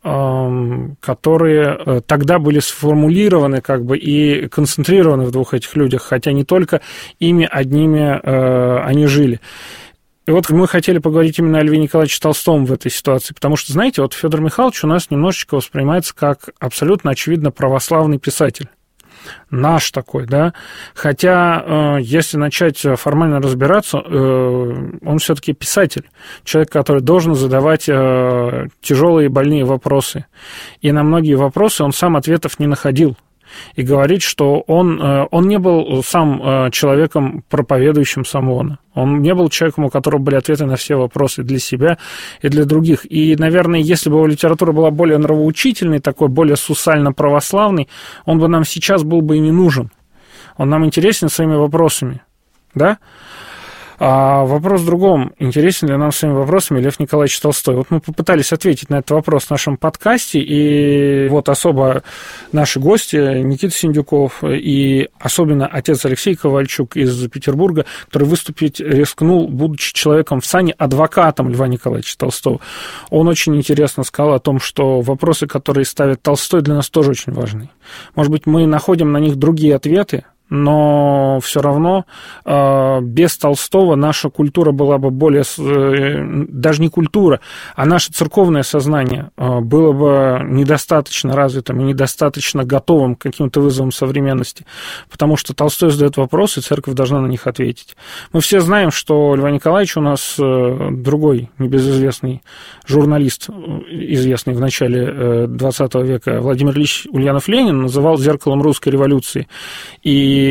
которые тогда были сформулированы как бы и концентрированы в двух этих людях, хотя не только ими одними они жили. И вот мы хотели поговорить именно о Льве Николаевиче Толстом в этой ситуации, потому что, знаете, вот Федор Михайлович у нас немножечко воспринимается как абсолютно очевидно православный писатель. Наш такой, да, хотя, если начать формально разбираться, он все-таки писатель, человек, который должен задавать тяжелые и больные вопросы, и на многие вопросы он сам ответов не находил. И говорит, что он не был сам человеком, проповедующим самогона. Он не был человеком, у которого были ответы на все вопросы для себя и для других. И, наверное, если бы его литература была более нравоучительной, такой более сусально-православной, он бы нам сейчас был бы и не нужен. Он нам интересен своими вопросами, да? А вопрос в другом. Интересен ли нам своими вопросами Лев Николаевич Толстой? Вот мы попытались ответить на этот вопрос в нашем подкасте, и вот особо наши гости, Никита Синдюков и особенно отец Алексей Ковальчук из Петербурга, который выступить рискнул, будучи человеком в сане, адвокатом Льва Николаевича Толстого. Он очень интересно сказал о том, что вопросы, которые ставит Толстой, для нас тоже очень важны. Может быть, мы находим на них другие ответы, но все равно без Толстого наша культура была бы более, даже не культура, а наше церковное сознание было бы недостаточно развитым и недостаточно готовым к каким-то вызовам современности, потому что Толстой задает вопросы, и церковь должна на них ответить. Мы все знаем, что Льва Николаевича у нас другой небезызвестный журналист, известный в начале XX века, Владимир Ильич Ульянов-Ленин, называл зеркалом русской революции. И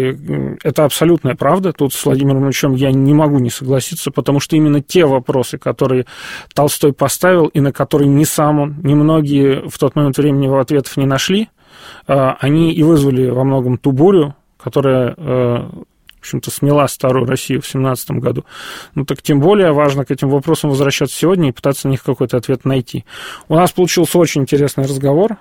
это абсолютная правда. Тут с Владимиром Ильичем я не могу не согласиться, потому что именно те вопросы, которые Толстой поставил, и на которые ни сам он, ни многие в тот момент времени его ответов не нашли, они и вызвали во многом ту бурю, которая, в общем-то, смела старую Россию в 17 году. Ну, так тем более важно к этим вопросам возвращаться сегодня и пытаться на них какой-то ответ найти. У нас получился очень интересный разговор,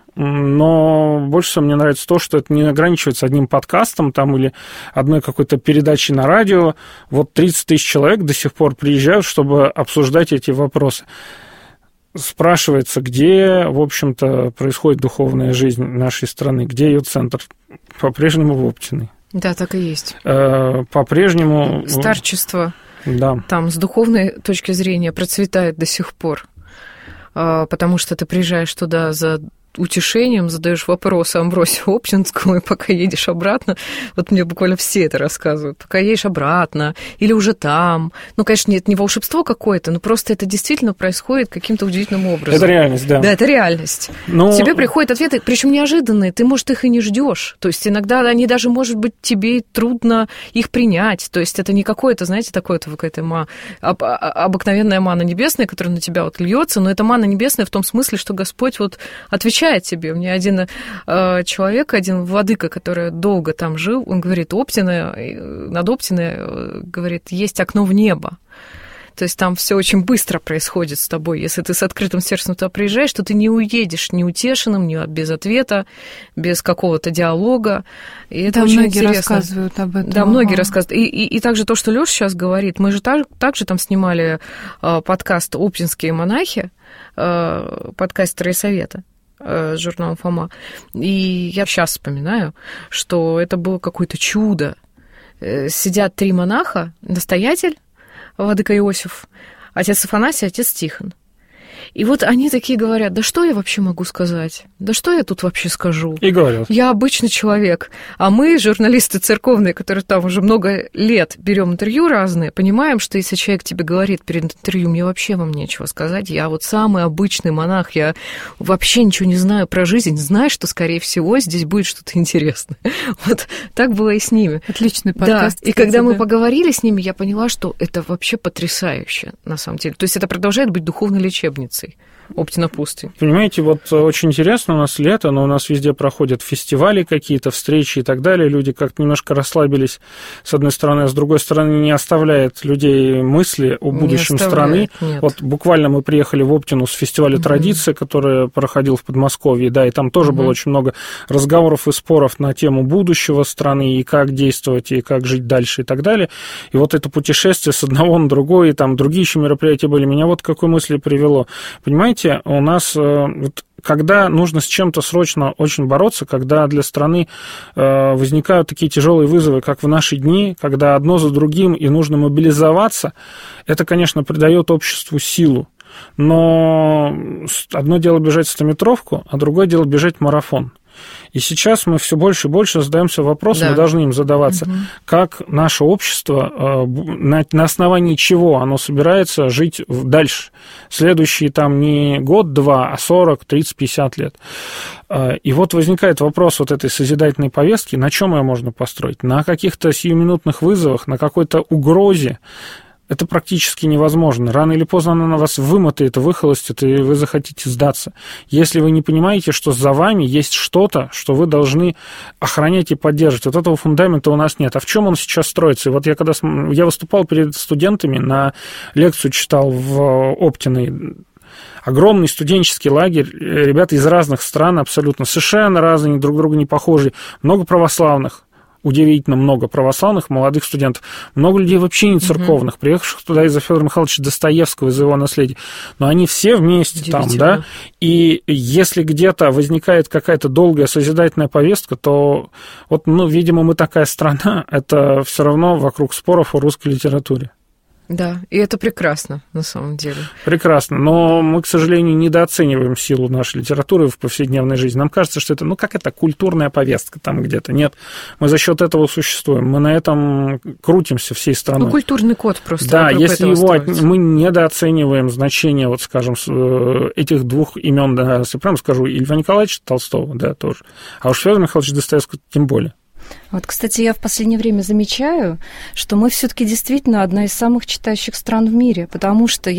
но больше всего мне нравится то, что это не ограничивается одним подкастом там, или одной какой-то передачей на радио. Вот 30 тысяч человек до сих пор приезжают, чтобы обсуждать эти вопросы. Спрашивается, где, в общем-то, происходит духовная жизнь нашей страны, где ее центр? По-прежнему в Оптиной. Да, так и есть. По-прежнему... Старчество, да. Там с духовной точки зрения процветает до сих пор, потому что ты приезжаешь туда за утешением, задаешь вопросы Амвросию Оптинскому, и пока едешь обратно, вот мне буквально все это рассказывают, пока едешь обратно или уже там, ну, конечно, это не волшебство какое-то, но просто это действительно происходит каким-то удивительным образом. Это реальность, да. Да, это реальность. Но... Тебе приходят ответы, причем неожиданные, ты, может, их и не ждешь. То есть иногда они даже, может быть, тебе трудно их принять. То есть это не какое-то, знаете, такое-то какая-то обыкновенная манна небесная, которая на тебя вот льется, но это манна небесная в том смысле, что Господь вот отвечает тебе. У меня один человек, один владыка, который долго там жил, он говорит, Оптина, над Оптиной, говорит, есть окно в небо. То есть там все очень быстро происходит с тобой. Если ты с открытым сердцем туда приезжаешь, то ты не уедешь неутешенным, без ответа, без какого-то диалога. И это очень многие интересно. Рассказывают об этом. Да, многие рассказывают. И также то, что Лёша сейчас говорит, мы же также там снимали подкаст «Оптинские монахи», подкаст Райсовета с журналом «Фома». И я сейчас вспоминаю, что это было какое-то чудо. Сидят 3 монаха, настоятель, владыка Иосиф, отец Афанасий, отец Тихон. И вот они такие говорят, да что я вообще могу сказать? Да что я тут вообще скажу? И говорят. Я обычный человек. А мы, журналисты церковные, которые там уже много лет берем интервью разные, понимаем, что если человек тебе говорит перед интервью, мне вообще вам нечего сказать, я вот самый обычный монах, я вообще ничего не знаю про жизнь, знаю, что, скорее всего, здесь будет что-то интересное. Вот так было и с ними. Отличный подкаст. Да, и когда мы поговорили с ними, я поняла, что это вообще потрясающе, на самом деле. То есть это продолжает быть духовной лечебницей. Оптина пустынь. Понимаете, вот очень интересно, у нас лето, но у нас везде проходят фестивали какие-то, встречи и так далее. Люди как-то немножко расслабились, с одной стороны, а с другой стороны, не оставляет людей мысли о будущем страны. Нет. Вот буквально мы приехали в Оптину с фестиваля «Традиции», который проходил в Подмосковье, да, и там тоже было очень много разговоров и споров на тему будущего страны, и как действовать, и как жить дальше, и так далее. И вот это путешествие с одного на другое, и там другие еще мероприятия были, меня вот к какой мысли привело. Понимаете, понимаете, у нас когда нужно с чем-то срочно очень бороться, когда для страны возникают такие тяжелые вызовы, как в наши дни, когда одно за другим и нужно мобилизоваться, это, конечно, придает обществу силу. Но одно дело бежать 100-метровку, а другое дело бежать марафон. И сейчас мы все больше и больше задаемся вопросом, мы должны им задаваться, как наше общество, на основании чего оно собирается жить дальше. Следующие там не год-два, а 40, 30, 50 лет. И вот возникает вопрос вот этой созидательной повестки, на чем ее можно построить? На каких-то сиюминутных вызовах, на какой-то угрозе. Это практически невозможно. Рано или поздно она на вас вымотает, выхолостит, и вы захотите сдаться. Если вы не понимаете, что за вами есть что-то, что вы должны охранять и поддерживать, вот этого фундамента у нас нет. А в чем он сейчас строится? И вот я выступал перед студентами, на лекцию читал в Оптиной, огромный студенческий лагерь, ребята из разных стран абсолютно, совершенно разные, друг другу не похожие, много православных. Удивительно много православных молодых студентов, много людей вообще не церковных, приехавших туда из-за Федора Михайловича Достоевского, из-за его наследия, но они все вместе там, да, и если где-то возникает какая-то долгая созидательная повестка, то вот, видимо, мы такая страна, это все равно вокруг споров о русской литературе. Да, и это прекрасно, на самом деле. Прекрасно, но мы, к сожалению, недооцениваем силу нашей литературы в повседневной жизни. Нам кажется, что это, какая-то культурная повестка там где-то. Нет, мы за счет этого существуем, мы на этом крутимся всей страной. Культурный код просто. Да, если мы недооцениваем значение, вот, скажем, этих двух имен, да, если прямо скажу, и Льва Николаевича Толстого, да, тоже, а уж Федор Михайлович Достоевского тем более. Вот, кстати, я в последнее время замечаю, что мы все-таки действительно одна из самых читающих стран в мире, потому что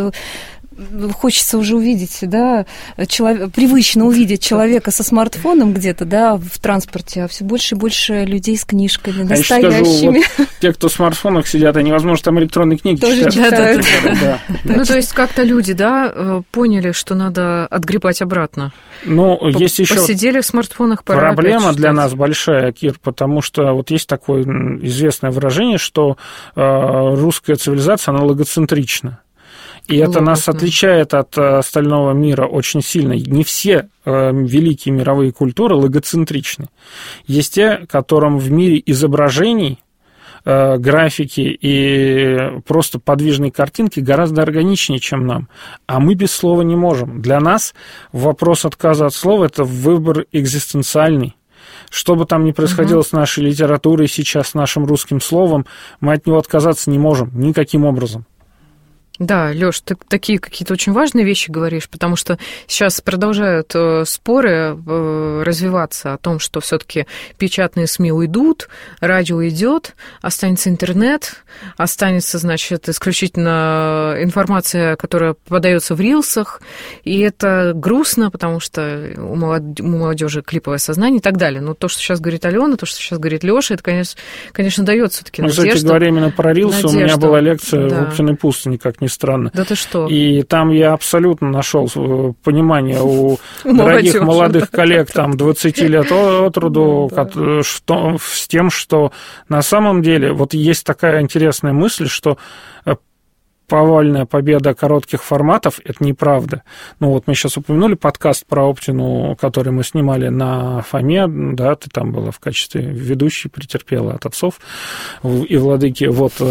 хочется уже увидеть, да, привычно увидеть человека со смартфоном где-то, да, в транспорте, а все больше и больше людей с книжками настоящими. Я скажу, те, кто в смартфонах сидят, они, возможно, там электронные книги тоже читают. Да. То есть как-то люди, да, поняли, что надо отгребать обратно. Есть еще... Посидели в смартфонах, пора проблема для нас большая, Кир, потому что вот есть такое известное выражение, что русская цивилизация, она логоцентрична. И это нас отличает от остального мира очень сильно. Не все великие мировые культуры логоцентричны. Есть те, которым в мире изображений, графики и просто подвижные картинки гораздо органичнее, чем нам. А мы без слова не можем. Для нас вопрос отказа от слова – это выбор экзистенциальный. Что бы там ни происходило с нашей литературой сейчас, с нашим русским словом, мы от него отказаться не можем никаким образом. Да, Лёш, ты такие какие-то очень важные вещи говоришь, потому что сейчас продолжают споры развиваться о том, что все-таки печатные СМИ уйдут, радио идет, останется интернет, останется, значит, исключительно информация, которая подается в рилсах, и это грустно, потому что у молодежи клиповое сознание и так далее. Но то, что сейчас говорит Алена, то, что сейчас говорит Лёша, это, конечно, дает все-таки надежду. Кстати говоря, именно про рилсы у меня была лекция в Оптиной пустыне, как ни странно. Да ты что? И там я абсолютно нашел понимание у дорогих молодых коллег, там, 20 лет от роду, с тем, что на самом деле вот есть такая интересная мысль, что повальная победа коротких форматов – это неправда. Мы сейчас упомянули подкаст про Оптину, который мы снимали на Фоме, да, ты там была в качестве ведущей, претерпела от отцов и владыки.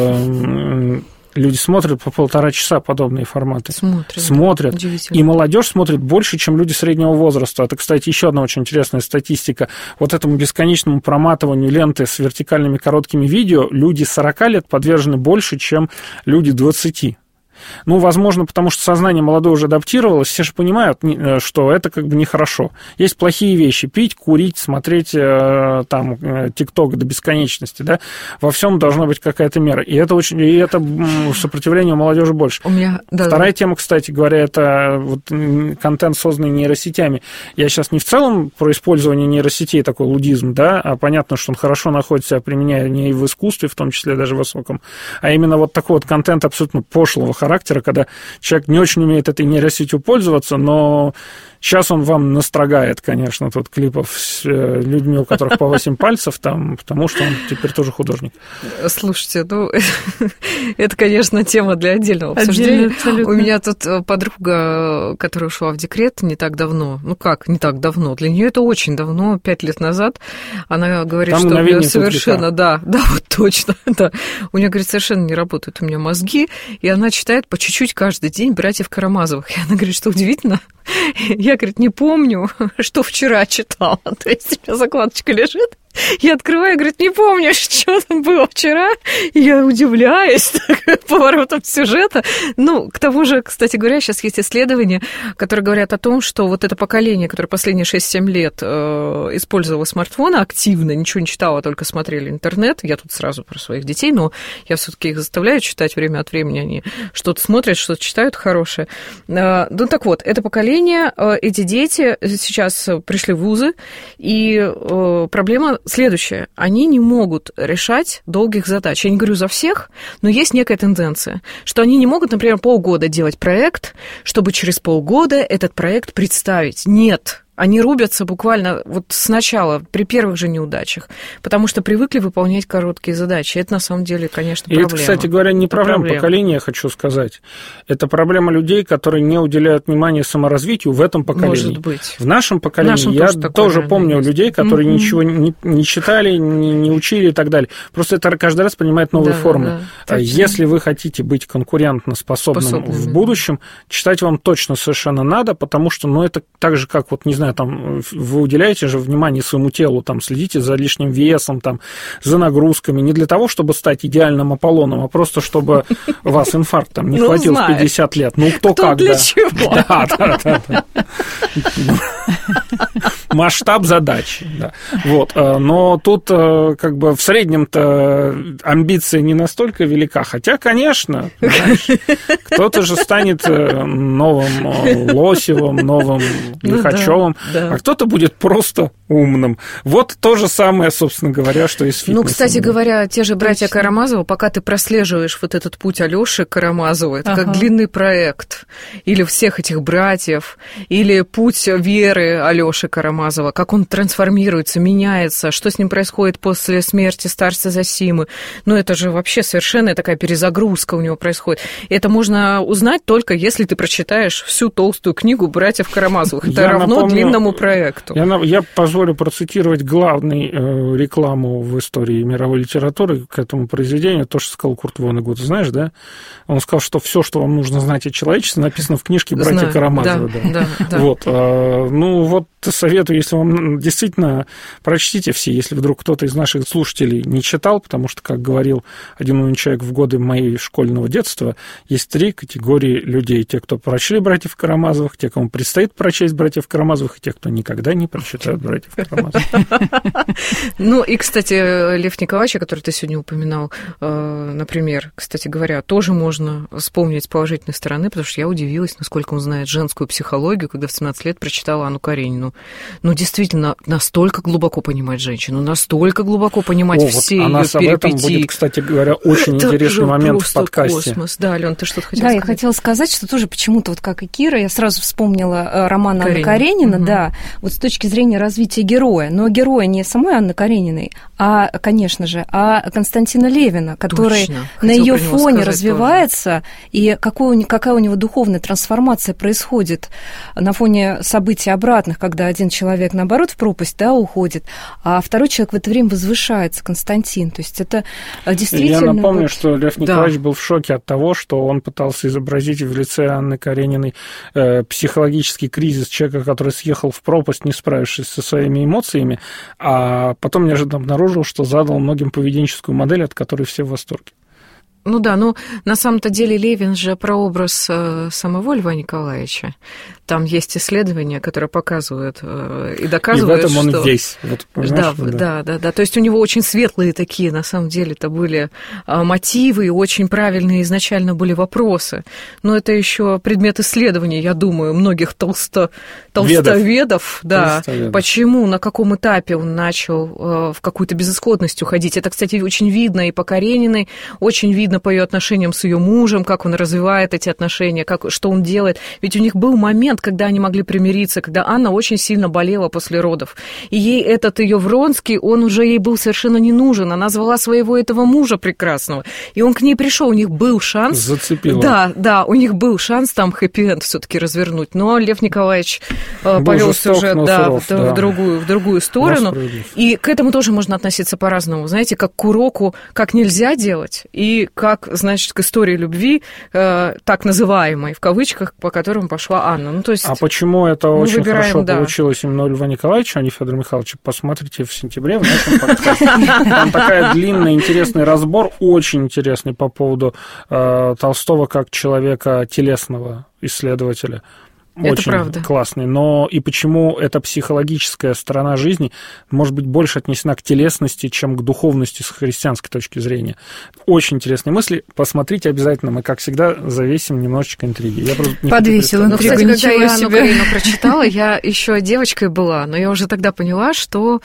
Люди смотрят по 1,5 часа подобные форматы. Смотрят. И молодежь смотрит больше, чем люди среднего возраста. Это, кстати, еще одна очень интересная статистика. Вот этому бесконечному проматыванию ленты с вертикальными короткими видео люди 40 лет подвержены больше, чем люди 20. Возможно, потому что сознание молодое уже адаптировалось, все же понимают, что это как бы нехорошо. Есть плохие вещи: пить, курить, смотреть там ТикТок до бесконечности, да? Во всем должна быть какая-то мера. И это сопротивление у молодежи больше. Вторая тема, кстати говоря, это контент, созданный нейросетями. Я сейчас не в целом про использование нейросетей, такой лудизм, да, а понятно, что он хорошо находит себя применяя не в искусстве, в том числе даже в высоком, а именно такой контент абсолютно пошлого характера, характера, когда человек не очень умеет этой нейросетью пользоваться, но сейчас он вам настрогает, конечно, тут клипов с людьми, у которых по 8 пальцев, там, потому что он теперь тоже художник. Слушайте, ну, это, конечно, тема для отдельного обсуждения. У меня тут подруга, которая ушла в декрет не так давно. Ну как, не так давно? Для нее это очень давно, 5 лет назад. Она говорит, там что у нее совершенно... Да, вот точно, да. У нее, говорит, совершенно не работают у меня мозги, и она читает по чуть-чуть каждый день «Братьев Карамазовых». И она говорит, что удивительно, я, говорит, не помню, что вчера читала. То есть у меня закладочка лежит, я открываю, говорит, не помню, что там было вчера, и я удивляюсь поворотом сюжета. Ну, к тому же, кстати говоря, сейчас есть исследования, которые говорят о том, что вот это поколение, которое последние 6-7 лет использовало смартфоны активно, ничего не читало, только смотрели интернет. Я тут сразу про своих детей, но я все-таки их заставляю читать время от времени, они что-то смотрят, что-то читают хорошее. Ну, так вот, это поколение, эти дети сейчас пришли в вузы, и проблема следующее. Они не могут решать долгих задач. Я не говорю за всех, но есть некая тенденция, что они не могут, например, полгода делать проект, чтобы через полгода этот проект представить. Нет. Они рубятся буквально вот сначала, при первых же неудачах, потому что привыкли выполнять короткие задачи. Это, на самом деле, конечно, проблема. И это, кстати говоря, не проблема поколения, я хочу сказать. Это проблема людей, которые не уделяют внимания саморазвитию в этом поколении. Может быть. В нашем поколении я тоже помню людей, которые ничего не читали, не учили и так далее. Просто это каждый раз принимает новые формы. Да, если вы хотите быть конкурентоспособным в будущем, читать вам точно совершенно надо, потому что, ну, это так же, как, вот, не знаю, там, вы уделяете же внимание своему телу, там, следите за лишним весом, там, за нагрузками, не для того, чтобы стать идеальным Аполлоном, а просто чтобы у вас инфаркт там не хватил в 50 лет. Ну, кто как, для чего? Да. Масштаб задачи, да. Вот. Но тут как бы в среднем-то амбиция не настолько велика, хотя, конечно, кто-то же станет новым Лосевым, новым Лихачевым, а кто-то будет просто умным. Вот то же самое, собственно говоря, что и с фитнесом. Ну, кстати говоря, те же братья Карамазовы, пока ты прослеживаешь вот этот путь Алёши Карамазова, это как длинный проект, или всех этих братьев, или путь Веры Алёши Карамазова, как он трансформируется, меняется, что с ним происходит после смерти старца Зосимы. Ну, это же вообще совершенно такая перезагрузка у него происходит. И это можно узнать только если ты прочитаешь всю толстую книгу братьев Карамазовых. Это равно длинному проекту. Я позволю процитировать главную рекламу в истории мировой литературы к этому произведению, то, что сказал Курт Воннегут, знаешь, да? Он сказал, что все, что вам нужно знать о человечестве, написано в книжке «Братья Карамазовы». Да. Вот. Ну, вот советую, если вам действительно прочтите все, если вдруг кто-то из наших слушателей не читал, потому что, как говорил один умный человек в годы моей школьного детства, есть 3 категории людей. Те, кто прочли «Братьев Карамазовых», те, кому предстоит прочесть «Братьев Карамазовых», и те, кто никогда не прочитают «Братьев Карамазовых». Ну, и, кстати, Лев Николаевич, который ты сегодня упоминал, например, кстати говоря, тоже можно вспомнить с положительной стороны, потому что я удивилась, насколько он знает женскую психологию, когда в 17 лет прочитала Анну Каренину. Ну, действительно, настолько глубоко понимать женщину, настолько глубоко понимать все ее перипетии. Об этом будет, кстати говоря, очень интересный момент в подкасте. Космос. Да, Алён, ты что-то хотела сказать? Да, я хотела сказать, что тоже почему-то, вот как и Кира, я сразу вспомнила роман Анны Каренина, да, вот с точки зрения развития героя. Но героя не самой Анны Карениной, конечно же, а Константина Левина, который на ее фоне развивается, и какая у него духовная трансформация происходит на фоне событий обратных, когда один человек, наоборот, в пропасть, да, уходит, а второй человек в это время возвышается, Константин. То есть это действительно... Я напомню, что Лев Николаевич был в шоке от того, что он пытался изобразить в лице Анны Карениной психологический кризис человека, который съехал в пропасть, не справившись со своими эмоциями, а потом неожиданно обнаружил, что задал многим поведенческую модель, от которой все в восторге. Ну да, но на самом-то деле Левин же прообраз самого Льва Николаевича. Там есть исследования, которые показывают и доказывают, что... И в этом он что... весь. Вот, да. То есть у него очень светлые такие, на самом деле, это были мотивы, и очень правильные изначально были вопросы. Но это еще предмет исследования, я думаю, многих толстоведов. Да. Почему, на каком этапе он начал в какую-то безысходность уходить. Это, кстати, очень видно и по Карениной, очень видно тревожно по ее отношениям с ее мужем, как он развивает эти отношения, что он делает. Ведь у них был момент, когда они могли примириться, когда Анна очень сильно болела после родов. И ей этот ее Вронский, он уже ей был совершенно не нужен. Она звала своего этого мужа прекрасного. И он к ней пришел, у них был шанс. Зацепила. Да, у них был шанс там хэппи-энд все-таки развернуть. Но Лев Николаевич повелся уже в другую сторону. И к этому тоже можно относиться по-разному. Знаете, как к уроку, как нельзя делать, и как, значит, к истории любви, так называемой, в кавычках, по которым пошла Анна. Ну, то есть почему это очень хорошо получилось именно у Льва Николаевича, а не Федора Михайловича? Посмотрите в сентябре в нашем подкасте. Там такой длинный, интересный разбор, очень интересный по поводу Толстого как человека телесного исследователя. Это очень правда. Классный. Но и почему эта психологическая сторона жизни может быть больше отнесена к телесности, чем к духовности с христианской точки зрения. Очень интересные мысли. Посмотрите обязательно. Мы, как всегда, завесим немножечко интриги. Подвесил интригу. Кстати, когда я Анну Каренину прочитала, я еще девочкой была, но я уже тогда поняла, что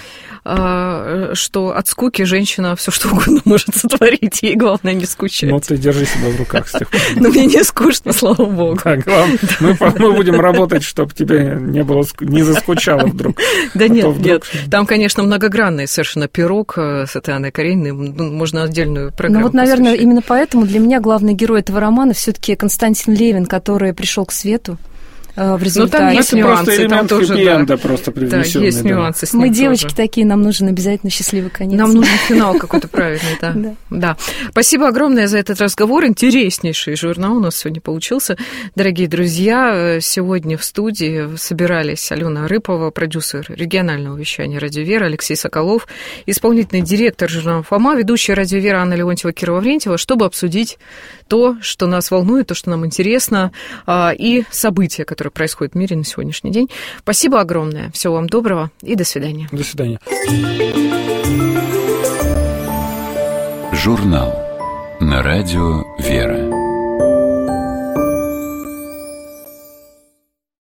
от скуки женщина все что угодно может сотворить. Ей главное не скучать. Ну, ты держи себя в руках с тех пор. Но мне не скучно, слава богу. Так, главное, мы будем работать, чтобы тебе не заскучало вдруг. Да нет. Там, конечно, многогранный совершенно пирог с этой Анной Карениной. Можно отдельную программу. Ну вот, наверное, именно поэтому для меня главный герой этого романа все-таки Константин Левин, который пришел к свету в результате. Ну, там есть нюансы. Просто элемент хэппи-энда просто привнесённый. Да, есть нюансы с ним. Мы девочки такие, нам нужен обязательно счастливый конец. Нам нужен финал какой-то правильный, да. Спасибо огромное за этот разговор. Интереснейший журнал у нас сегодня получился. Дорогие друзья, сегодня в студии собирались Алена Арыпова, продюсер регионального вещания «Радио Вера», Алексей Соколов, исполнительный директор журнала «Фома», ведущая «Радио Вера» Анна Леонтьева, Кира Лаврентьева, чтобы обсудить то, что нас волнует, то, что нам интересно, и события, которые происходят в мире на сегодняшний день. Спасибо огромное. Всего вам доброго и до свидания. До свидания. Журнал на радио «Вера».